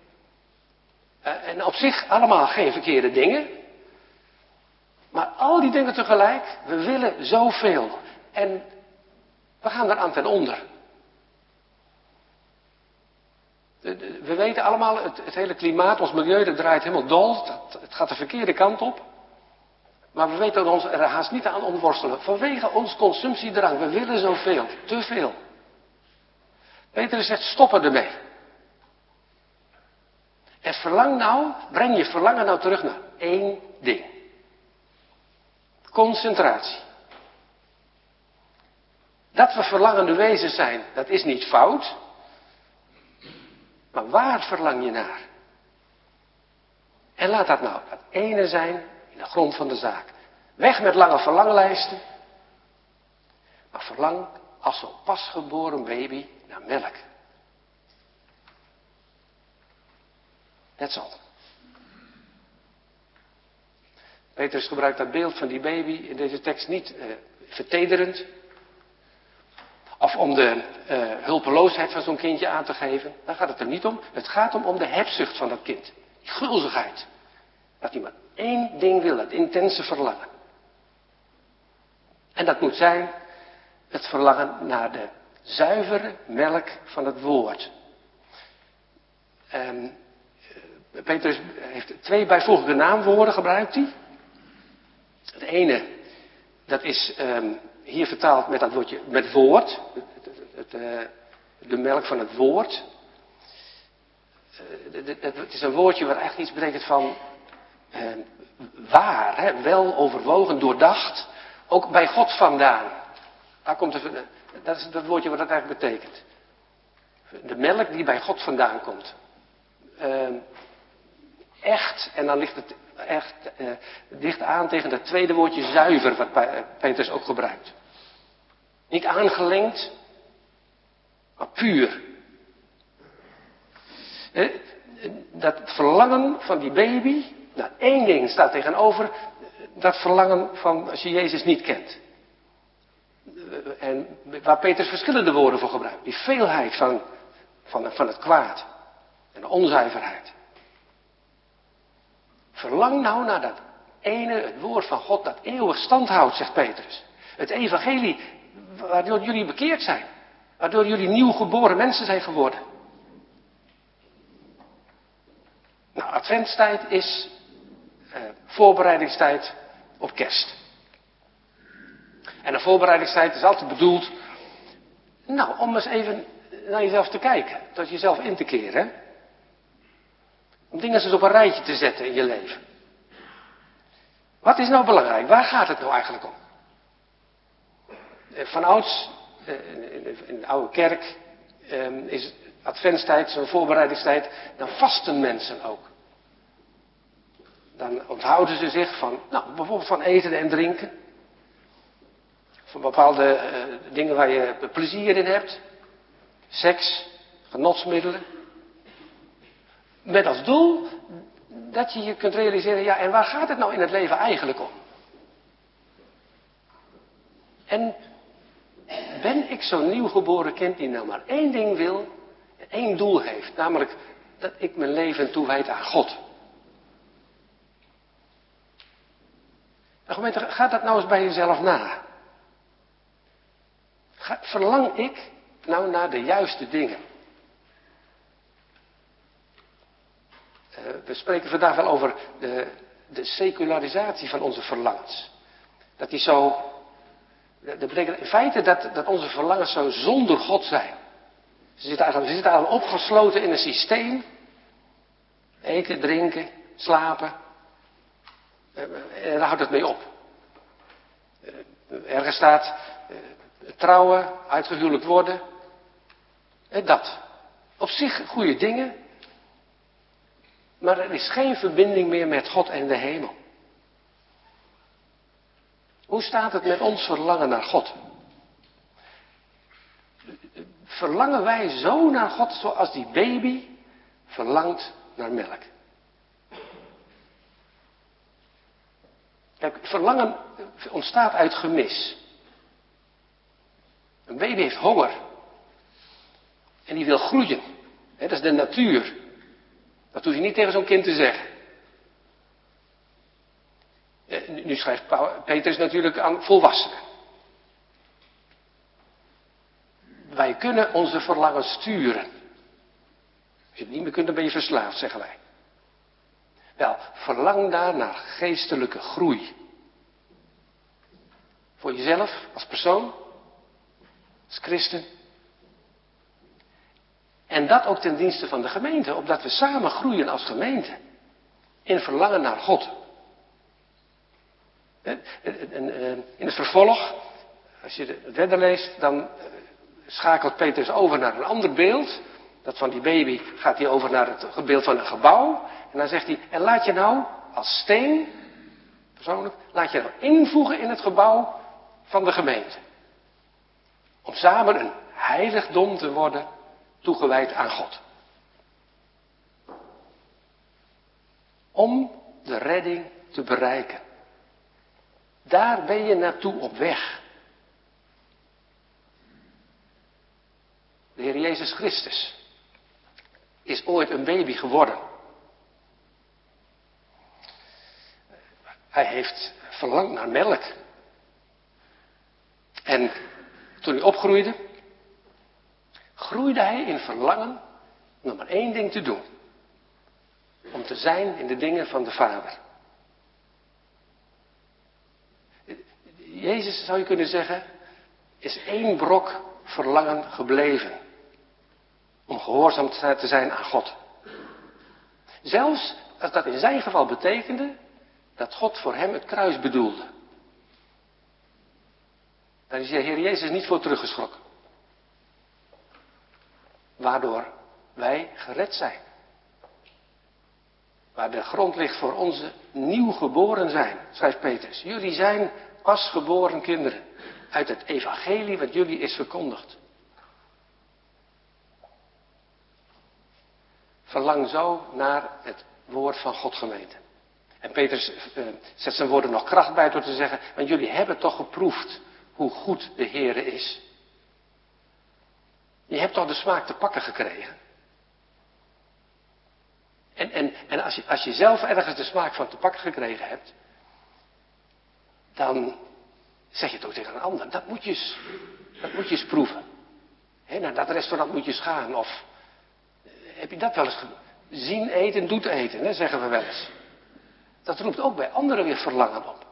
En op zich allemaal geen verkeerde dingen. Maar al die dingen tegelijk, we willen zoveel. En we gaan eraan ten onder. We weten allemaal, het hele klimaat, ons milieu, dat draait helemaal dol. Het gaat de verkeerde kant op. Maar we weten ons er haast niet aan ontworstelen. Vanwege ons consumptiedrang. We willen zoveel. Te veel. Petrus zegt, stoppen ermee. En breng je verlangen nou terug naar 1 ding. Concentratie. Dat we verlangende wezens zijn, dat is niet fout. Maar waar verlang je naar? En laat dat nou het ene zijn in de grond van de zaak. Weg met lange verlanglijsten. Maar verlang als zo'n pasgeboren baby naar melk. That's all. Petrus gebruikt dat beeld van die baby in deze tekst niet vertederend. Of om de hulpeloosheid van zo'n kindje aan te geven. Daar gaat het er niet om. Het gaat om de hebzucht van dat kind. Die gulzigheid. Dat hij maar 1 ding wil, dat intense verlangen. En dat moet zijn het verlangen naar de zuivere melk van het woord. Petrus heeft 2 bijvoeglijke naamwoorden gebruikt hij. Het ene, dat is hier vertaald met dat woordje, met woord. De melk van het woord. Het is een woordje wat eigenlijk iets betekent van waar, hè, wel overwogen, doordacht. Ook bij God vandaan. Daar komt dat is dat woordje wat dat eigenlijk betekent. De melk die bij God vandaan komt. Echt, en dan ligt het echt dicht aan tegen dat tweede woordje zuiver, wat Petrus ook gebruikt. Niet aangelengd, maar puur. Dat verlangen van die baby, nou één ding staat tegenover, dat verlangen van als je Jezus niet kent. En waar Petrus verschillende woorden voor gebruikt. Die veelheid van het kwaad en de onzuiverheid. Verlang nou naar dat ene, het woord van God dat eeuwig stand houdt, zegt Petrus. Het evangelie waardoor jullie bekeerd zijn. Waardoor jullie nieuw geboren mensen zijn geworden. Nou, adventstijd is voorbereidingstijd op kerst. En een voorbereidingstijd is altijd bedoeld, nou, om eens even naar jezelf te kijken. Tot jezelf in te keren. Hè? Om dingen eens op een rijtje te zetten in je leven. Wat is nou belangrijk? Waar gaat het nou eigenlijk om? Vanouds, in de oude kerk, is adventstijd, zo'n voorbereidingstijd, dan vasten mensen ook. Dan onthouden ze zich van, nou, bijvoorbeeld van eten en drinken. Van bepaalde dingen waar je plezier in hebt. Seks, genotsmiddelen. Met als doel dat je je kunt realiseren, ja, en waar gaat het nou in het leven eigenlijk om? En ben ik zo'n nieuwgeboren kind die nou maar één ding wil, één doel heeft, namelijk dat ik mijn leven toewijd aan God. Nou, gemeente, ga dat nou eens bij jezelf na. Verlang ik nou naar de juiste dingen? We spreken vandaag wel over de secularisatie van onze verlangens. Dat die zo, dat betekent in feite dat onze verlangens zo zonder God zijn. Ze zitten eigenlijk opgesloten in een systeem. Eten, drinken, slapen. En daar houdt het mee op. Ergens staat trouwen, uitgehuwelijkt worden. Dat. Op zich goede dingen. Maar er is geen verbinding meer met God en de hemel. Hoe staat het met ons verlangen naar God? Verlangen wij zo naar God zoals die baby verlangt naar melk? Kijk, verlangen ontstaat uit gemis. Een baby heeft honger. En die wil groeien. Dat is de natuur. Dat hoef je niet tegen zo'n kind te zeggen. Nu schrijft Petrus natuurlijk aan volwassenen. Wij kunnen onze verlangens sturen. Als je het niet meer kunt, dan ben je verslaafd, zeggen wij. Wel, verlang daar naar geestelijke groei. Voor jezelf, als persoon, als christen. En dat ook ten dienste van de gemeente, opdat we samen groeien als gemeente. In verlangen naar God. In het vervolg, als je het verder leest, dan schakelt Petrus over naar een ander beeld. Dat van die baby gaat hij over naar het beeld van een gebouw. En dan zegt hij, en laat je nou als steen, persoonlijk, laat je nou invoegen in het gebouw van de gemeente. Om samen een heiligdom te worden, toegewijd aan God. Om de redding te bereiken. Daar ben je naartoe op weg. De Heer Jezus Christus is ooit een baby geworden. Hij heeft verlangd naar melk. En toen hij opgroeide, groeide hij in verlangen om maar één ding te doen. Om te zijn in de dingen van de Vader. Jezus, zou je kunnen zeggen, is één brok verlangen gebleven. Om gehoorzaam te zijn aan God. Zelfs als dat in zijn geval betekende dat God voor hem het kruis bedoelde. Daar is de Heer Jezus niet voor teruggeschrokken. waardoor wij gered zijn. Waar de grond ligt voor onze nieuw geboren zijn, schrijft Petrus. Jullie zijn pas geboren kinderen uit het evangelie wat jullie is verkondigd. Verlang zo naar het woord van God, gemeente. En Petrus zet zijn woorden nog kracht bij door te zeggen, want jullie hebben toch geproefd hoe goed de Heere is. Je hebt toch de smaak te pakken gekregen. En als je zelf ergens de smaak van te pakken gekregen hebt, dan zeg je het ook tegen een ander. Dat moet je eens proeven. Naar dat restaurant moet je eens gaan. Of heb je dat wel eens zien eten, doet eten, zeggen we wel eens. Dat roept ook bij anderen weer verlangen op.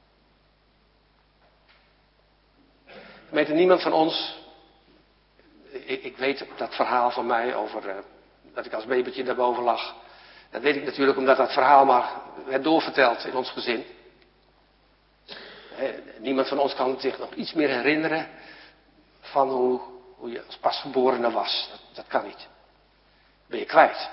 Weet niemand van ons. Ik weet dat verhaal van mij over dat ik als babytje daarboven lag. Dat weet ik natuurlijk omdat dat verhaal maar werd doorverteld in ons gezin. Niemand van ons kan zich nog iets meer herinneren van hoe je als pasgeborene was. Dat kan niet. Ben je kwijt.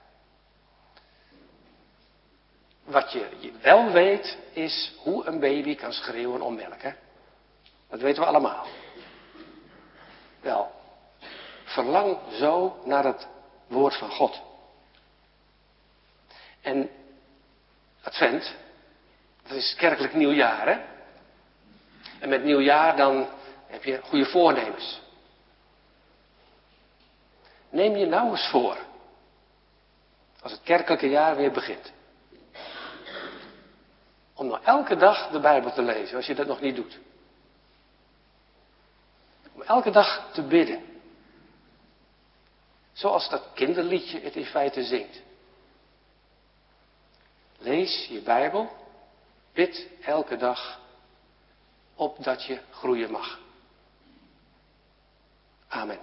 Wat je wel weet is hoe een baby kan schreeuwen om melk. Hè? Dat weten we allemaal. Wel, verlang zo naar het woord van God. En Advent, dat is kerkelijk nieuwjaar, hè? En met nieuwjaar dan heb je goede voornemens. Neem je nou eens voor, als het kerkelijke jaar weer begint, om nou elke dag de Bijbel te lezen, als je dat nog niet doet. Om elke dag te bidden. Zoals dat kinderliedje het in feite zingt. Lees je Bijbel, bid elke dag, opdat je groeien mag. Amen.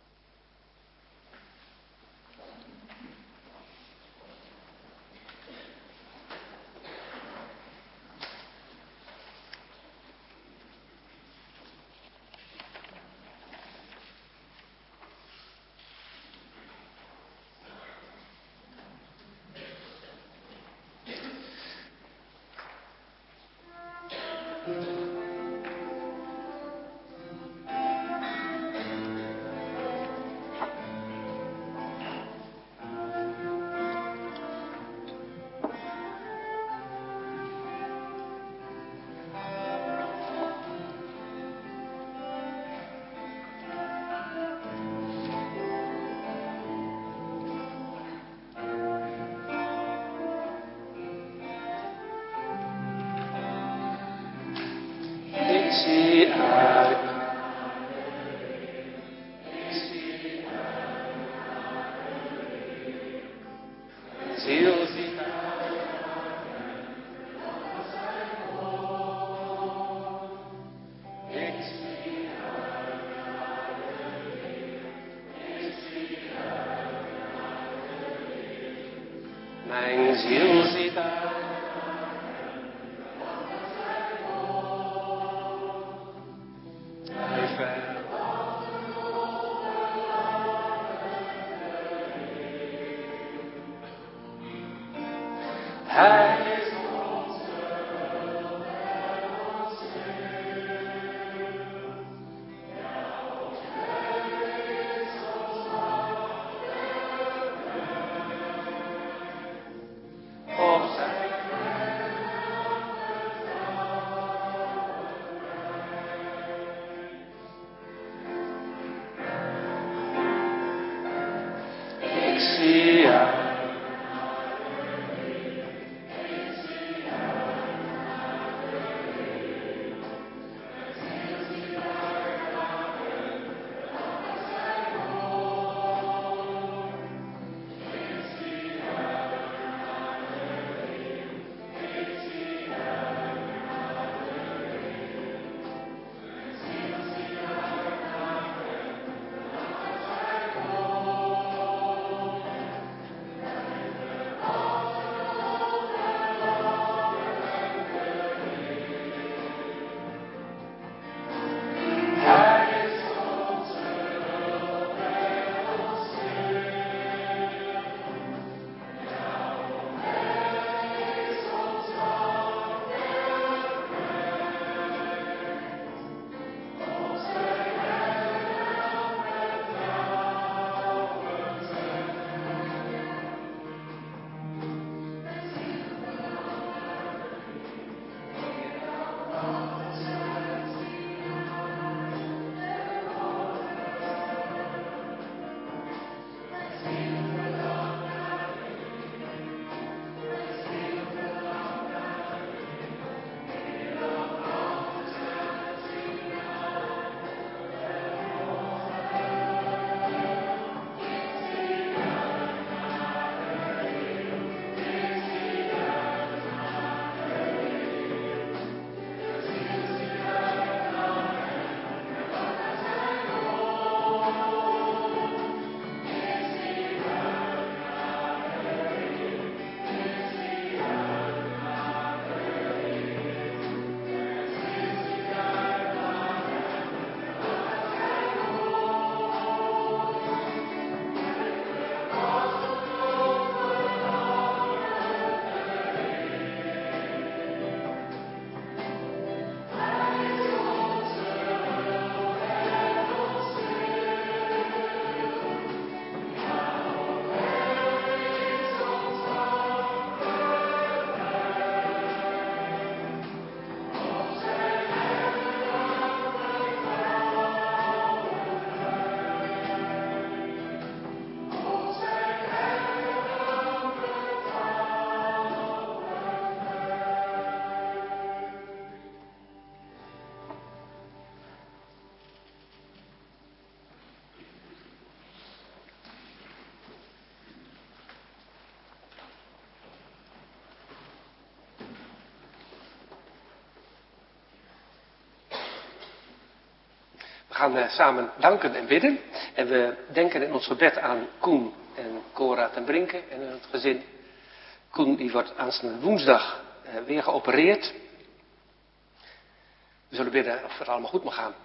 Mijn ziel ziet uit. gaan samen danken en bidden. En we denken in ons gebed aan Koen en Cora ten Brinke en het gezin. Koen die wordt aanstaande woensdag weer geopereerd. We zullen bidden of het allemaal goed mag gaan.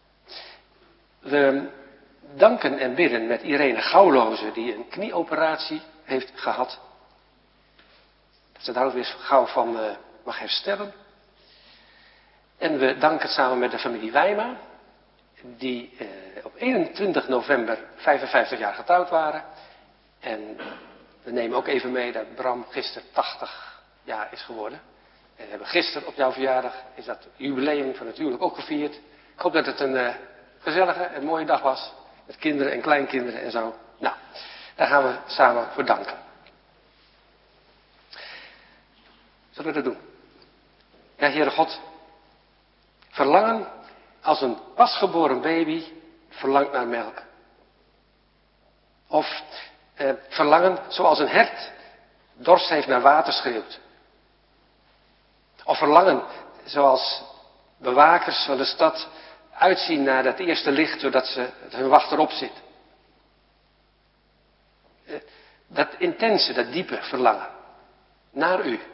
We danken en bidden met Irene Gouwloze die een knieoperatie heeft gehad. Dat ze daar ook weer gauw van mag herstellen. En we danken samen met de familie Wijma, die op 21 november 55 jaar getrouwd waren. En we nemen ook even mee dat Bram gisteren 80 jaar is geworden. En we hebben gisteren op jouw verjaardag is dat jubileum van het huwelijk ook gevierd. Ik hoop dat het een gezellige en mooie dag was. Met kinderen en kleinkinderen en zo. Nou, daar gaan we samen voor danken. Zullen we dat doen? Ja, Heere God. Verlangen als een pasgeboren baby verlangt naar melk. Of verlangen zoals een hert dorst heeft naar water schreeuwt. Of verlangen zoals bewakers van de stad uitzien naar dat eerste licht zodat ze hun wacht erop zit. Dat intense, dat diepe verlangen naar u.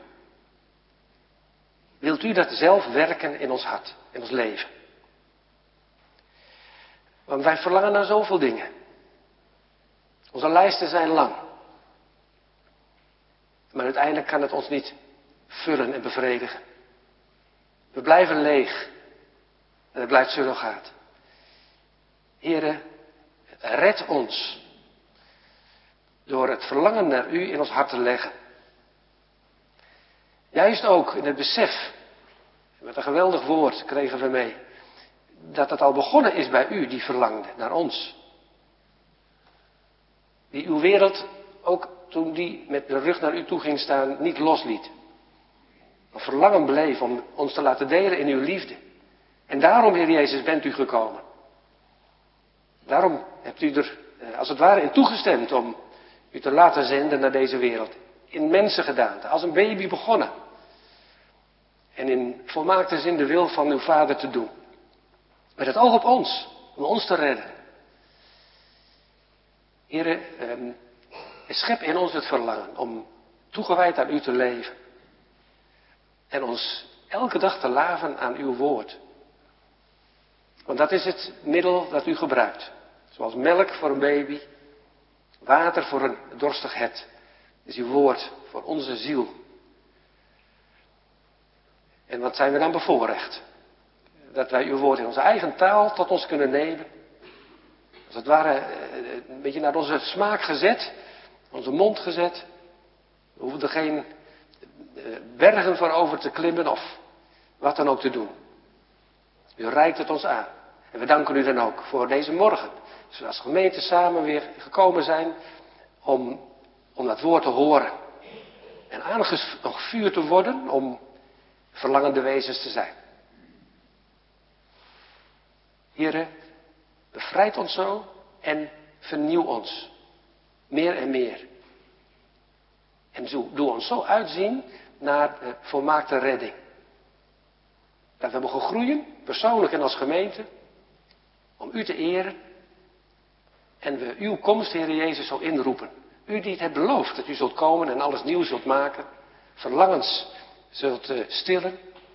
Wilt u dat zelf werken in ons hart, in ons leven? Want wij verlangen naar zoveel dingen. Onze lijsten zijn lang. Maar uiteindelijk kan het ons niet vullen en bevredigen. We blijven leeg. En het blijft surrogaat. Heere, red ons. Door het verlangen naar u in ons hart te leggen. Juist ook in het besef, met een geweldig woord kregen we mee, dat het al begonnen is bij u die verlangde naar ons. Die uw wereld, ook toen die met de rug naar u toe ging staan, niet losliet. Maar verlangen bleef om ons te laten delen in uw liefde. En daarom, Heer Jezus, bent u gekomen. Daarom hebt u er als het ware in toegestemd om u te laten zenden naar deze wereld. In mensengedaante, als een baby begonnen. En in volmaakte zin de wil van uw Vader te doen. Met het oog op ons, om ons te redden. Heere, schep in ons het verlangen om toegewijd aan u te leven. En ons elke dag te laven aan uw woord. Want dat is het middel dat u gebruikt. Zoals melk voor een baby, water voor een dorstig het. Is uw woord voor onze ziel. En wat zijn we dan bevoorrecht? Dat wij uw woord in onze eigen taal tot ons kunnen nemen. Als het ware een beetje naar onze smaak gezet. Onze mond gezet. We hoeven er geen bergen voor over te klimmen of wat dan ook te doen. U reikt het ons aan. En we danken u dan ook voor deze morgen. Dus we als gemeente samen weer gekomen zijn om dat woord te horen. En aangevuurd te worden om verlangende wezens te zijn. Heere, bevrijd ons zo en vernieuw ons. Meer en meer. En doe ons zo uitzien naar de volmaakte redding. Dat we mogen groeien, persoonlijk en als gemeente, om u te eren. En we uw komst, Heer Jezus, zo inroepen. U die het hebt beloofd dat u zult komen en alles nieuw zult maken. Verlangens zult stillen.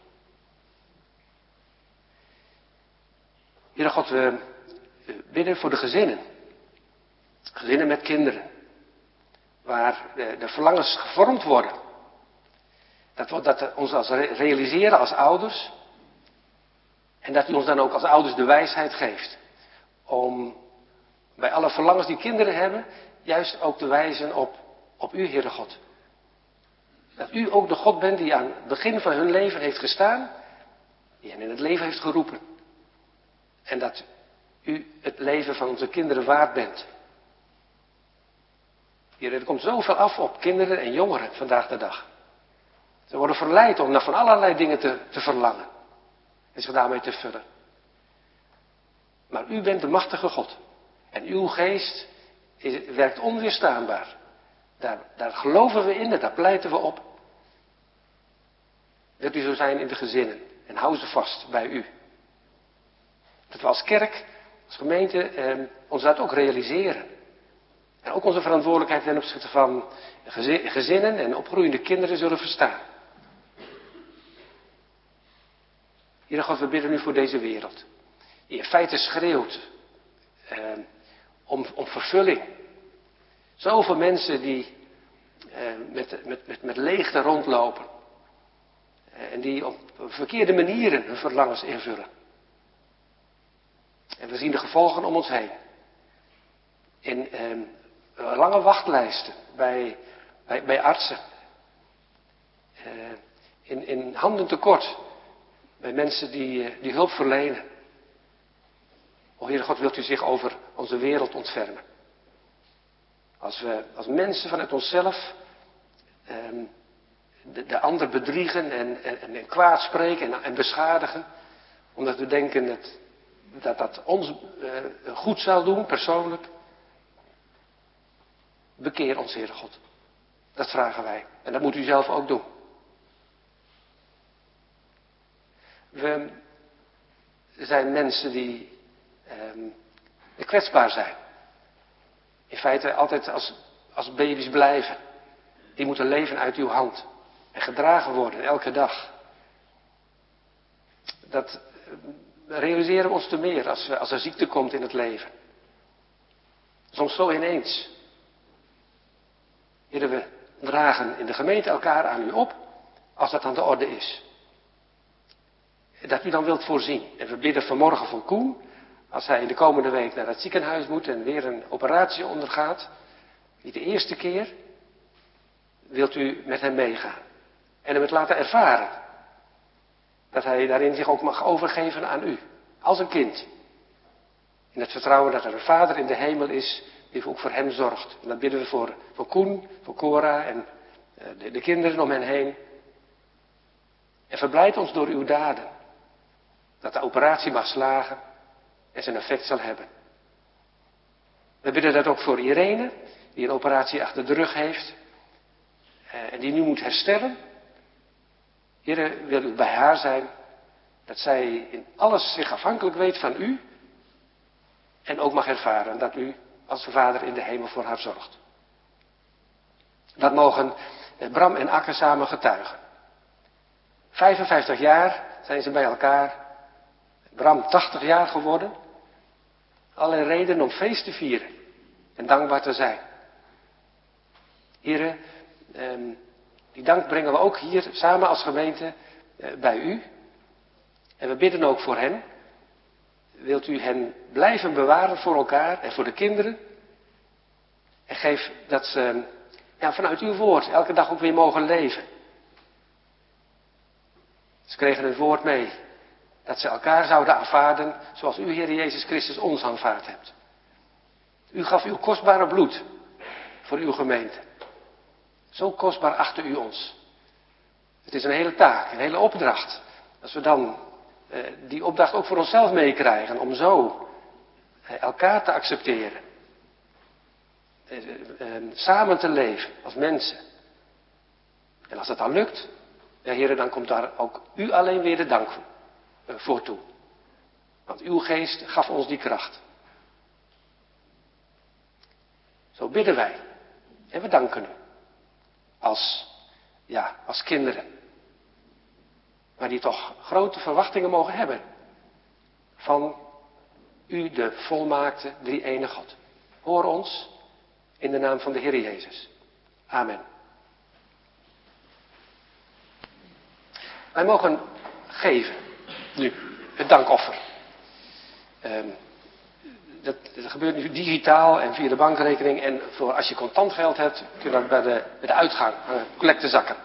Heere God, we bidden voor de gezinnen. Gezinnen met kinderen. Waar de verlangens gevormd worden. Dat we ons als realiseren als ouders. En dat u ons dan ook als ouders de wijsheid geeft. Om bij alle verlangens die kinderen hebben, juist ook te wijzen op u, Heere God. Dat u ook de God bent die aan het begin van hun leven heeft gestaan. Die hen in het leven heeft geroepen. En dat u het leven van onze kinderen waard bent. Hier, er komt zoveel af op kinderen en jongeren vandaag de dag. Ze worden verleid om naar van allerlei dingen te verlangen. En zich daarmee te vullen. Maar u bent de machtige God. En uw geest werkt onweerstaanbaar. Daar geloven we in en daar pleiten we op. Dat u zo zijn in de gezinnen. En hou ze vast bij u. Dat we als kerk als gemeente ons dat ook realiseren. En ook onze verantwoordelijkheid ten opzichte van gezinnen en opgroeiende kinderen zullen verstaan. Heere God, we bidden nu voor deze wereld. Die in feite schreeuwt om vervulling. Zoveel mensen die met leegte rondlopen. En die op verkeerde manieren hun verlangens invullen. En we zien de gevolgen om ons heen. In lange wachtlijsten bij artsen. In handen tekort bij mensen die hulp verlenen. O Heere God, wilt u zich over onze wereld ontfermen. Als we als mensen vanuit onszelf de ander bedriegen en kwaad spreken en beschadigen. Omdat we denken dat ons goed zal doen, persoonlijk. Bekeer ons, Heere God. Dat vragen wij. En dat moet u zelf ook doen. We zijn mensen die kwetsbaar zijn. In feite altijd als baby's blijven. Die moeten leven uit uw hand. En gedragen worden elke dag. Dat realiseren we ons te meer als er ziekte komt in het leven. Soms zo ineens. Heren, we dragen in de gemeente elkaar aan u op, als dat aan de orde is. Dat u dan wilt voorzien. En we bidden vanmorgen voor Koen, als hij de komende week naar het ziekenhuis moet en weer een operatie ondergaat. Niet de eerste keer. Wilt u met hem meegaan. En hem het laten ervaren. Dat hij daarin zich ook mag overgeven aan u. Als een kind. In het vertrouwen dat er een vader in de hemel is die ook voor hem zorgt. En dat bidden we voor Koen, voor Cora en de kinderen om hen heen. En verblijd ons door uw daden. Dat de operatie mag slagen en zijn effect zal hebben. We bidden dat ook voor Irene, die een operatie achter de rug heeft. En die nu moet herstellen. Heere, wil u bij haar zijn. Dat zij in alles zich afhankelijk weet van u. En ook mag ervaren dat u als de Vader in de hemel voor haar zorgt. Dat mogen Bram en Akke samen getuigen. 55 jaar zijn ze bij elkaar. Bram 80 jaar geworden. Alle reden om feest te vieren. En dankbaar te zijn. Heren, die dank brengen we ook hier samen als gemeente bij u. En we bidden ook voor hen. Wilt u hen blijven bewaren voor elkaar en voor de kinderen. En geef dat ze vanuit uw woord elke dag ook weer mogen leven. Ze kregen het woord mee. Dat ze elkaar zouden aanvaarden zoals u, Heer Jezus Christus, ons aanvaard hebt. U gaf uw kostbare bloed voor uw gemeente. Zo kostbaar achtte u ons. Het is een hele taak, een hele opdracht. Als we dan die opdracht ook voor onszelf meekrijgen om zo elkaar te accepteren. Samen te leven als mensen. En als dat dan lukt, ja Heer, dan komt daar ook u alleen weer de dank voor toe. Want uw geest gaf ons die kracht. Zo bidden wij. En we danken u. Als kinderen. Maar die toch grote verwachtingen mogen hebben. Van u, de volmaakte drie-enige God. Hoor ons in de naam van de Heer Jezus. Amen. Wij mogen geven. Nu, het dankoffer. Dat gebeurt nu digitaal en via de bankrekening. En voor als je contant geld hebt, kun je dat bij de uitgang aan de collectezakken.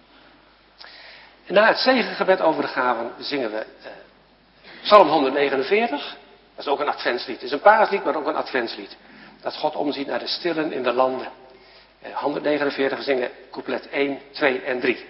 En na het zegengebed over de gaven zingen we Psalm 149. Dat is ook een adventslied. Het is een paaslied, maar ook een adventslied. Dat God omziet naar de stillen in de landen. 149, we zingen couplet 1, 2 en 3.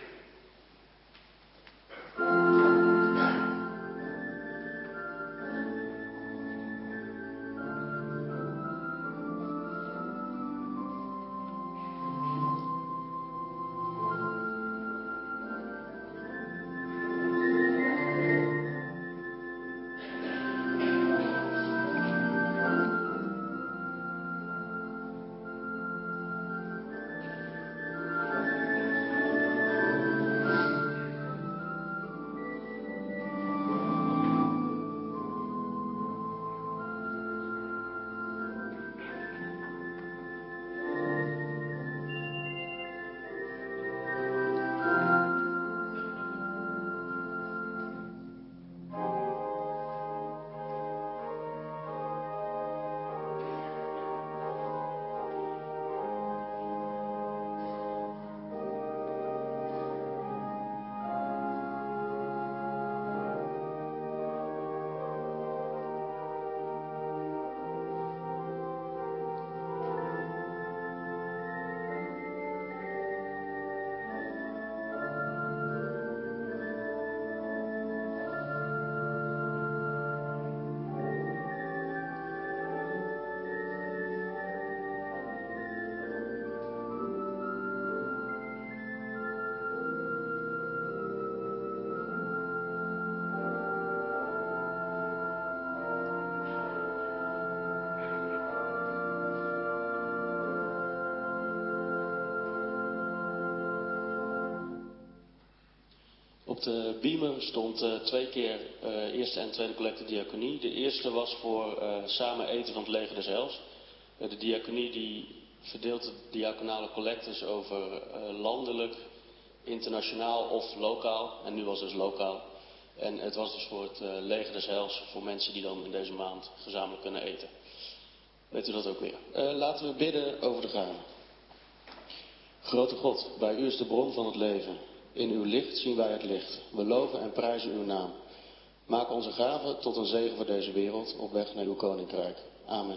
Op de beamer stond 2 keer eerste en tweede collecte diaconie. De eerste was voor samen eten van het leger des Heils. De diaconie die verdeelt de diaconale collectes over landelijk, internationaal of lokaal. En nu was het dus lokaal. En het was dus voor het leger des Heils, voor mensen die dan in deze maand gezamenlijk kunnen eten. Weet u dat ook weer? Laten we bidden over de gaven. Grote God, bij u is de bron van het leven. In uw licht zien wij het licht. We loven en prijzen uw naam. Maak onze gaven tot een zegen voor deze wereld op weg naar uw koninkrijk. Amen.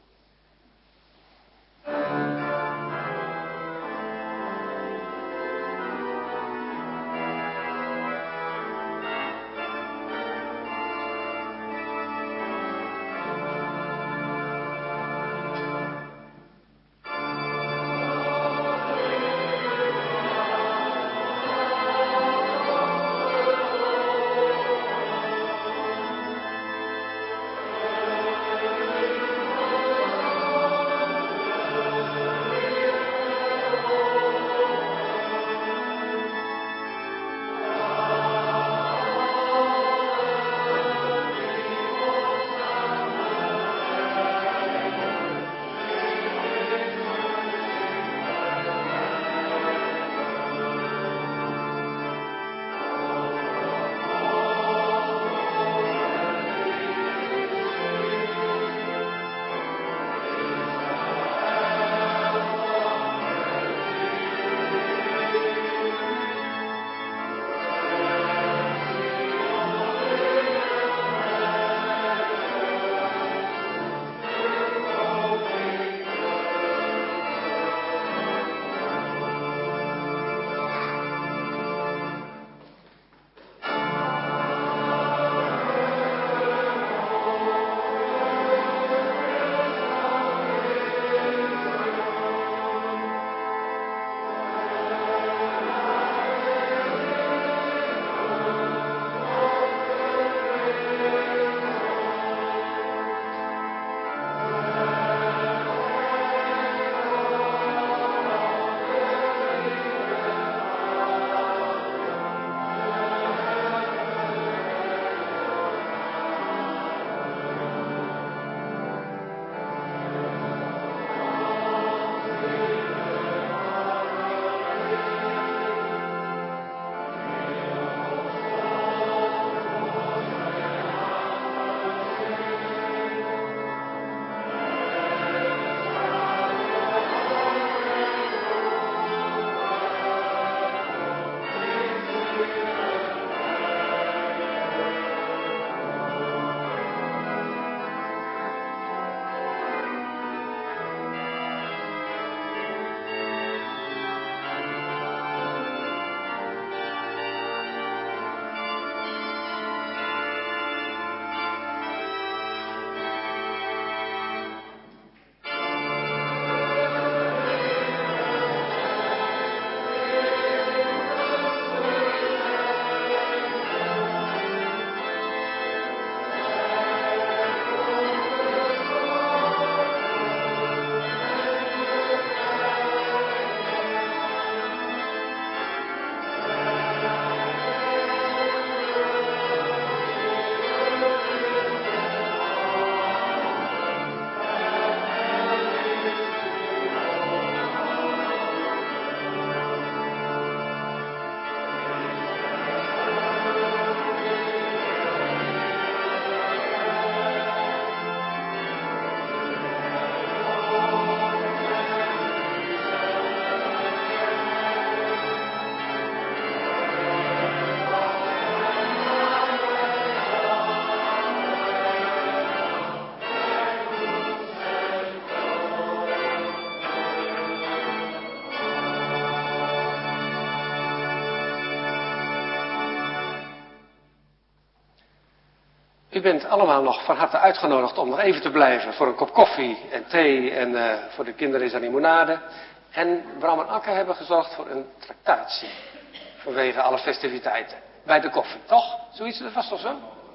U bent allemaal nog van harte uitgenodigd om nog even te blijven voor een kop koffie en thee en voor de kinderen is er limonade. En Bram en Akke hebben gezorgd voor een tractatie vanwege alle festiviteiten. Bij de koffie, toch? Zoiets, dat was toch zo?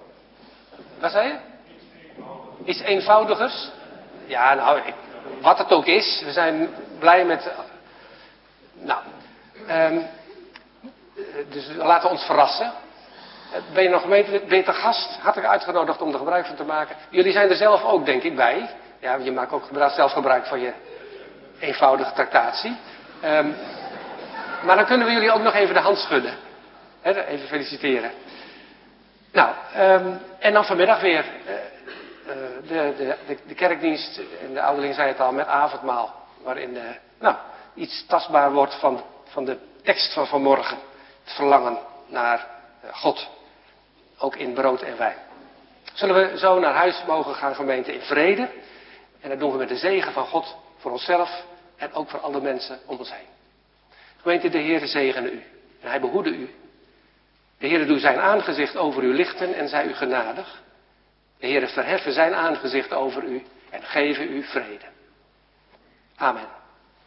Wat zei je? Iets eenvoudigers? Ja, nou, wat het ook is, we zijn blij met... Dus laten we ons verrassen. Ben je nog gemeente, ben je te gast? Hartelijk uitgenodigd om er gebruik van te maken. Jullie zijn er zelf ook, denk ik, bij. Ja, je maakt ook zelf gebruik van je eenvoudige tractatie. Maar dan kunnen we jullie ook nog even de hand schudden. Even feliciteren. Nou, en dan vanmiddag weer de kerkdienst. En de ouderling zei het al, met avondmaal. Waarin iets tastbaar wordt van de tekst van vanmorgen. Het verlangen naar God. Ook in brood en wijn. Zullen we zo naar huis mogen gaan, gemeente, in vrede. En dat doen we met de zegen van God voor onszelf. En ook voor alle mensen om ons heen. Gemeente, de Heere zegene u. En hij behoede u. De Heere doe zijn aangezicht over u lichten en zij u genadig. De Heere verheffen zijn aangezicht over u en geven u vrede. Amen.